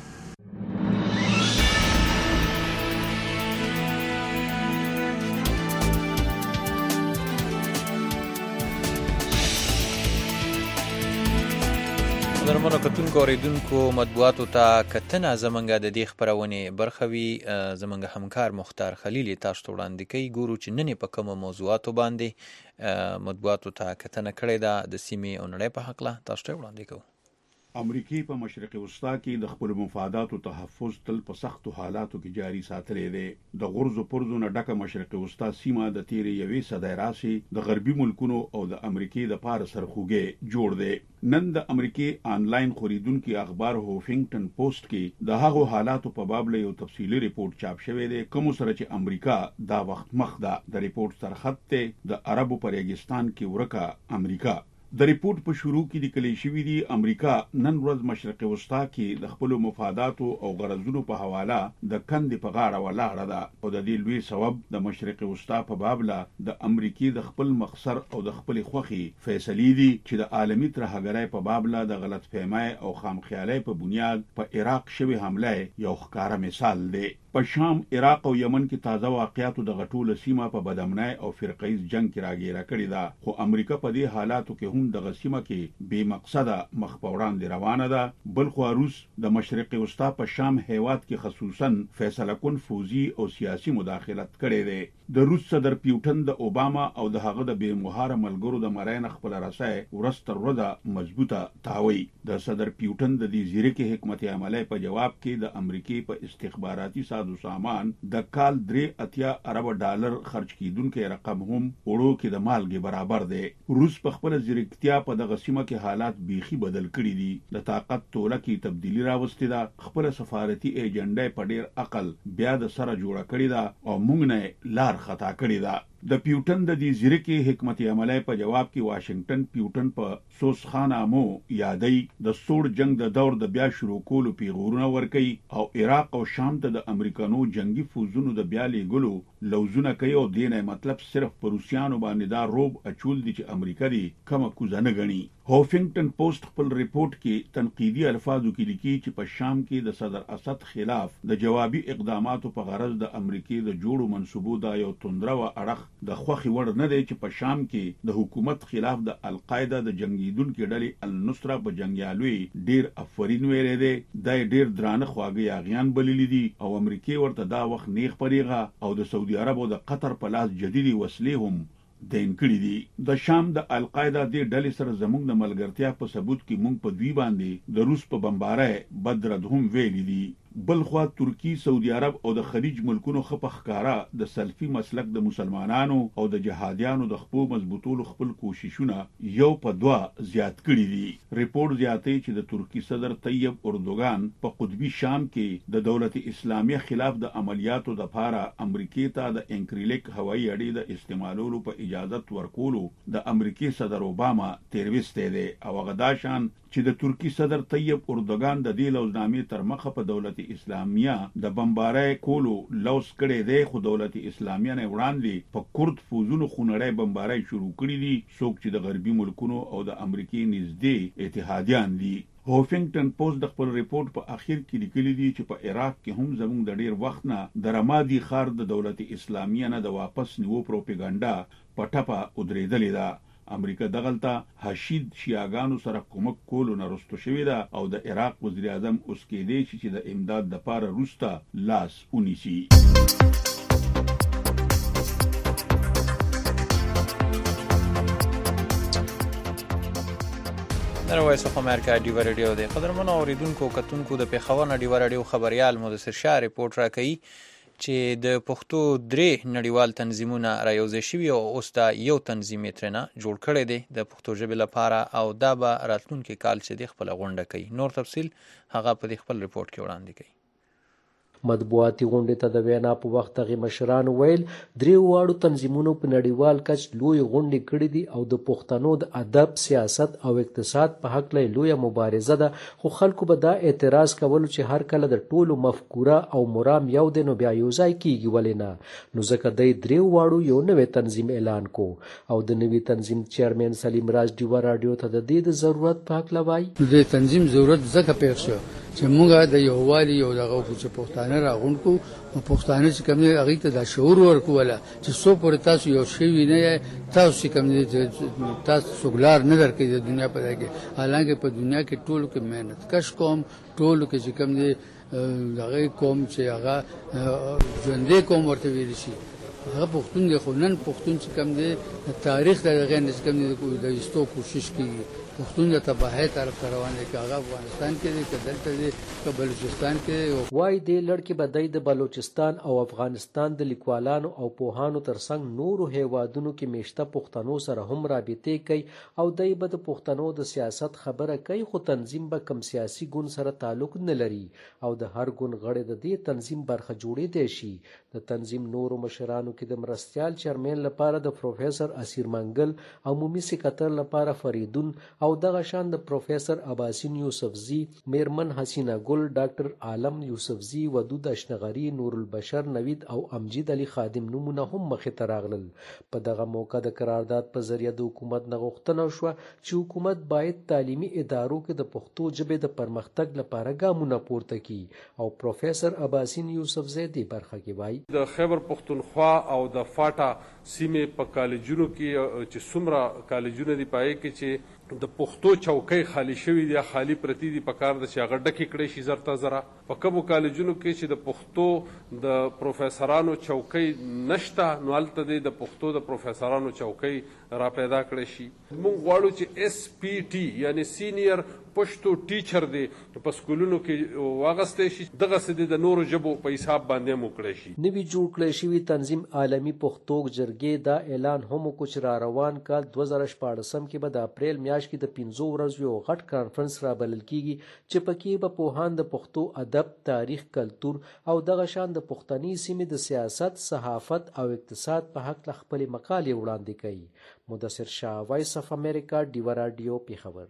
درمنو کتونکو اوریدونکو مطبوعاتو ته کتنه زمونږ د دې خبرونې برخوي. زمونږ همکار مختار خلیل تاسو ته وړاندې کوي. ګورو چې نن په کومه موضوعاتو باندې مطبوعاتو ته کتنه کړې ده د سیمې او نړۍ په حق له تاسو ته وړاندې کوو. امریکای په مشرق وسطا کې د خپل مفاداتو تحفظ تل په سختو حالاتو کې جاري ساتلې ده. د غرض پرځو نه ډکه مشرق وسطا سیمه د تیرې یوې صدۍ راسي د غربي ملکونو او د امریکای د پاره سرخوږي جوړ دی. نن د امریکای آنلاین خریدونکو اخبار هوفنگټن پوسټ کې د هغو حالاتو په باب له یو تفصیلی ریپورت چاپ شوی دی کوم سره چې امریکا دا وخت مخ ده. د ریپورت سرخط ته د عربو پر ریګستان کې ورکه امریکا. د ریپورت په شروع کې لیکل شوی دی امریکا نن ورځ مشرق وسطا کې د خپل مفاداتو او غرضونو په حواله د کندې په غاړه ولاړه ده او د دې لوی سبب د مشرق وسطا په باب له د امریکای د خپل مخسر او د خپل خوخي فیصلې دي چې د عالمي ترهګرۍ په باب له د غلط فهمۍ او خامخیالۍ په بنیاد په عراق شوی حمله یو ښکارا مثال دی. په شام، عراق او یمن کې تازه واقعیاتو د غټوله سیمه په بدامنۍ او فرقیز جنگ کې راګیره کړې ده، خو امریکا په دې حالاتو کې هم د سیمه کې بې مقصده مخ په وړاندې روانه ده. بل خو روس د مشرق وسطا په شام هیواد کې خصوصا فیصله کن فوزي او سیاسي مداخلت کړې ده. د روس صدر پیوټن د اوباما او د هغه د بې مهاره ملګرو د مرین خپل رسای ورځ تر ورځې مضبوطه تاوي. د صدر پیوټن د دې ځیرکې حکمت عملي په جواب کې د امریکای په استخباراتي سازو سامان د کال 3 ارب ډالر خرج کیدونکو رقم هم وړو کې د مالګې برابر دی. روس په خپل ځیرکتیا په دغه سیمه کې حالات بیخي بدل کړي دي. د طاقت توله کې تبدیلی راوستي ده. خپل سفارتي ایجنډا په ډیر عقل بیا د سره جوړه کړی ده او موږ نه لار خطا کړی ده. د پیوټن د دې ځیرکې حکمت عملي په جواب کې واشنگټن پیوټن په سوسخانامو یادای د سوړ جنگ د دور د بیا شروع کولو پیغورونه ورکي او عراق او شام ته د امریکانو جنگي فوزونو د بیا لیګلو لوزونه کوي او دینه مطلب صرف پر روسیانو باندې دا روب اچول دي چې امریکا دی کومه کوزه نه غني. هوفنگټن پوسټ خپل ریپورت کې تنقیدي الفاظو کې لیکي چې په شام کې د صدر اسد خلاف د جوابي اقداماتو په غرض د امریکای د جوړو منسوبو دا یو توندره و اړخ د خوخي وړ نه دی چې په شام کې د حکومت خلاف د القاعده د جنگیدونکو ډلې النصره په جنگیالوي ډیر افرین ویلې دی. د ډیر درانه خواږه یاغیان بللی دي او امریکای ورته دا وخت نیغ پریغه او د سعودي عرب او د قطر په لاس جديدي وسلې هم دین کړی دي. د شام د القاعده د ډلې سره زموږ د ملګرتیا په ثبوت کې موږ په دوی باندې د روس په بمبارۍ بدرد هم ویلي دي. بل خوا ترکی، سعودي عرب او د خلیج ملکونو خپخ کارا د سلفي مسلک د مسلمانانو او د جهادیانو د خپل مضبوطولو خپل کوششونه یو په دوا زیات کړي دي. ریپورت زیاتوي چې د ترکی صدر طیب اردوغان په قطبي شام کې د دولت اسلامیه خلاف د عملیاتو د لپاره امریکای ته د انکریلیک هوایي اډې د استعمالولو په اجازه ورکولو د امریکای صدر اوباما تیروسته دی او غداشان چې د ترکی صدر طیب اردوغان د دې لوزنامې تر مخه په دولت اسلامیه د بمبارۍ کولو لوس کړي دی، خو دولت اسلامیه نه وړاندې په کورد فوزونو خونړۍ بمبارۍ شروع کړي دي، څوک چې د غربي ملکونو او د امریکای نږدې اتحادیان دي. هوفنگټن پوسټ د خپل ریپورت په اخر کې لیکلي دي چې په عراق کې هم زموږ د ډیر وخت نه د رمادي خار د دولت اسلامیه نه د واپس نیو پروپاګاندا په ټپه ودرېدلې ده. امریکا دغلطه حشید شیعاګانو سره کومک کولو نه رستو شوې ده او د عراق وزیر اعظم اوس کېدی شي چې د امداد د پاره روسته لاس ونیسي. نروي صف امریکا ډیو رادیو د قدرمنو اوریدونکو کتونکو د پیښور ډیو رادیو خبريال مدثر شاه ریپورت راکړي چې د پښتو درې نړیوال تنظیمونه رايوځای شوي او اوس دا یو تنظیم ترنه جوړ کړی دی د پښتو ژبې لپاره او دا به راتلونکي کال چې د خپل غونډه کوي. نور تفصیل هغه په خپل ریپورت کې وړاندې کوي. مطبوعاتي غونډې ته د وینا په وخت هغې مشرانو ویل درې واړو تنظیمونو په نړیوال کچ لوی غونډې کړې دي او د پښتنو د ادب، سیاست او اقتصاد په هکله لویه مبارزه ده، خو خلکو به دا اعتراض کولو چې هر کله د ټولو مفکوره او مرام یو دی نو بیا یو ځای کیږي، ولې نه؟ نو ځکه دی درې واړو یو نوی تنظیم اعلان کو او د نوي تنظیم چیرمن سلیم راج ډیوا رادیو ته د دې د ضرورت په هکله وایي. د تنظیم ضرورت ځکه پیښ شو چې موږ د یووالي یو دغه چې پښتانه راغونډ کو او پښتانه چې کوم هغه ته د شعور ورکوله چې څو پر تاسو یو شی نه تاسو کوم تاسو سګلار نه درکې د دنیا په دغه حالانکه په دنیا کې ټولو کې مهنت کش قوم ټولو کې چې کوم دغه قوم چې هغه ژوندې قوم ورته ویل شي هغه پښتون دی، خو نن پښتون چې کوم دی تاریخ دغه نه کوم دی د ایستو کوشش کوي. پښتون د تباہی طرف روان دي، که هغه افغانستان کې دي که دلته دي که بلوچستان کې. وای دی لړکې به د بلوچستان او افغانستان د لیکوالانو او پوهانو ترڅنګ نورو هیوادونو کې میشته پښتنو سره هم رابطې کوي او دی به د پښتنو د سیاست خبره کوي، خو تنظیم به کم سیاسي ګوند سره تعلق نه لري او د هر ګوند غړي د دې تنظیم برخه جوړېدای شي. د تنظیم نورو مشرانو کې د مرستیال چیرمن لپاره د پروفیسور اسیر منګل، عمومي سکرټر لپاره فریدون او دغه شان د پروفیسور اباسین یوسفزی، میرمن حسینه ګل، ډاکټر عالم یوسفزی، ودود اشنغری، نور البشر نوید او امجید علي خادم نومونه هم مخې ته راغلل. په دغه موقع د قرارداد په ذریعه د حکومت نه غوښتنه وشوه چې حکومت باید تعلیمي ادارو کې د پښتو ژبې د پرمختګ لپاره ګامونه پورته کړي او پروفیسور اباسین یوسفزی دې برخه کې وایي د خیبر پښتونخوا او د فاټا سیمې په کالجونو کې چې څومره کالجونه دي پای کې چې د پښتو چوکۍ خالی شوی دي، خالی پرتی دي، په کار د چې هغه ډکې کړی شي زر تا زره. په کومو کالجونو کې چې د پښتو د پروفیسورانو چوکۍ نشته نو هلته دی د پښتو د پروفیسورانو چوکۍ را پیدا کړی شي. موږ غواړو چې SPT یعنی سینیر پښتو ټیچر دی په سکولونو کې واغستی شي، دغسې د نورو ژبو په حساب باندې هم وکړی شي. نوي جوړ کړی شوي تنظیم عالمي پښتو جرګې دا اعلان هم وکړو چې را روان کال 2014 کې به د اپریل میاشت کې د 15 ورځو یو غټ کانفرنس را بلل کیږي چې پکې به پوهان د پښتو ادب، تاریخ، کلتور او دغه شان د پښتني سیمې د سیاست، صحافت او اقتصاد په حق خپل مقالې وړاندې کوي. مدثر شاه، وایس اف امریکا، ډیوا رادیو، پیښور.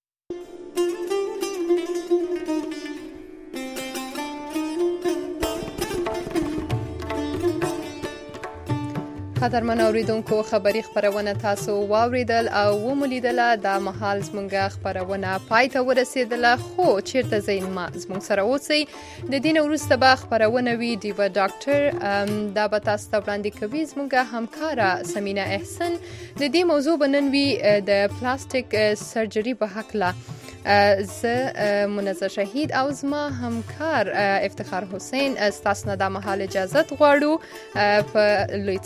قدرمن اوریدونکو، خبری خبرونه تاسو واوریدل او ومولیدله. دا مهال زمونږ خبرونه پای ته ورسېدله، خو چیرته ځئ ما زمونږ سره اوسئ. د دې نه وروسته به خبرونه وي ډیوا ډاکټر، دا به تاسو ته وړاندې کوي زمونږ همکاره سمینه احسن. د دې موضوع به نن وي د پلاستیک سرجري په هکله. زه منزه شهید او زما همکار افتخار حسین ستاسو نه دا مهال اجازت غواړو په لوی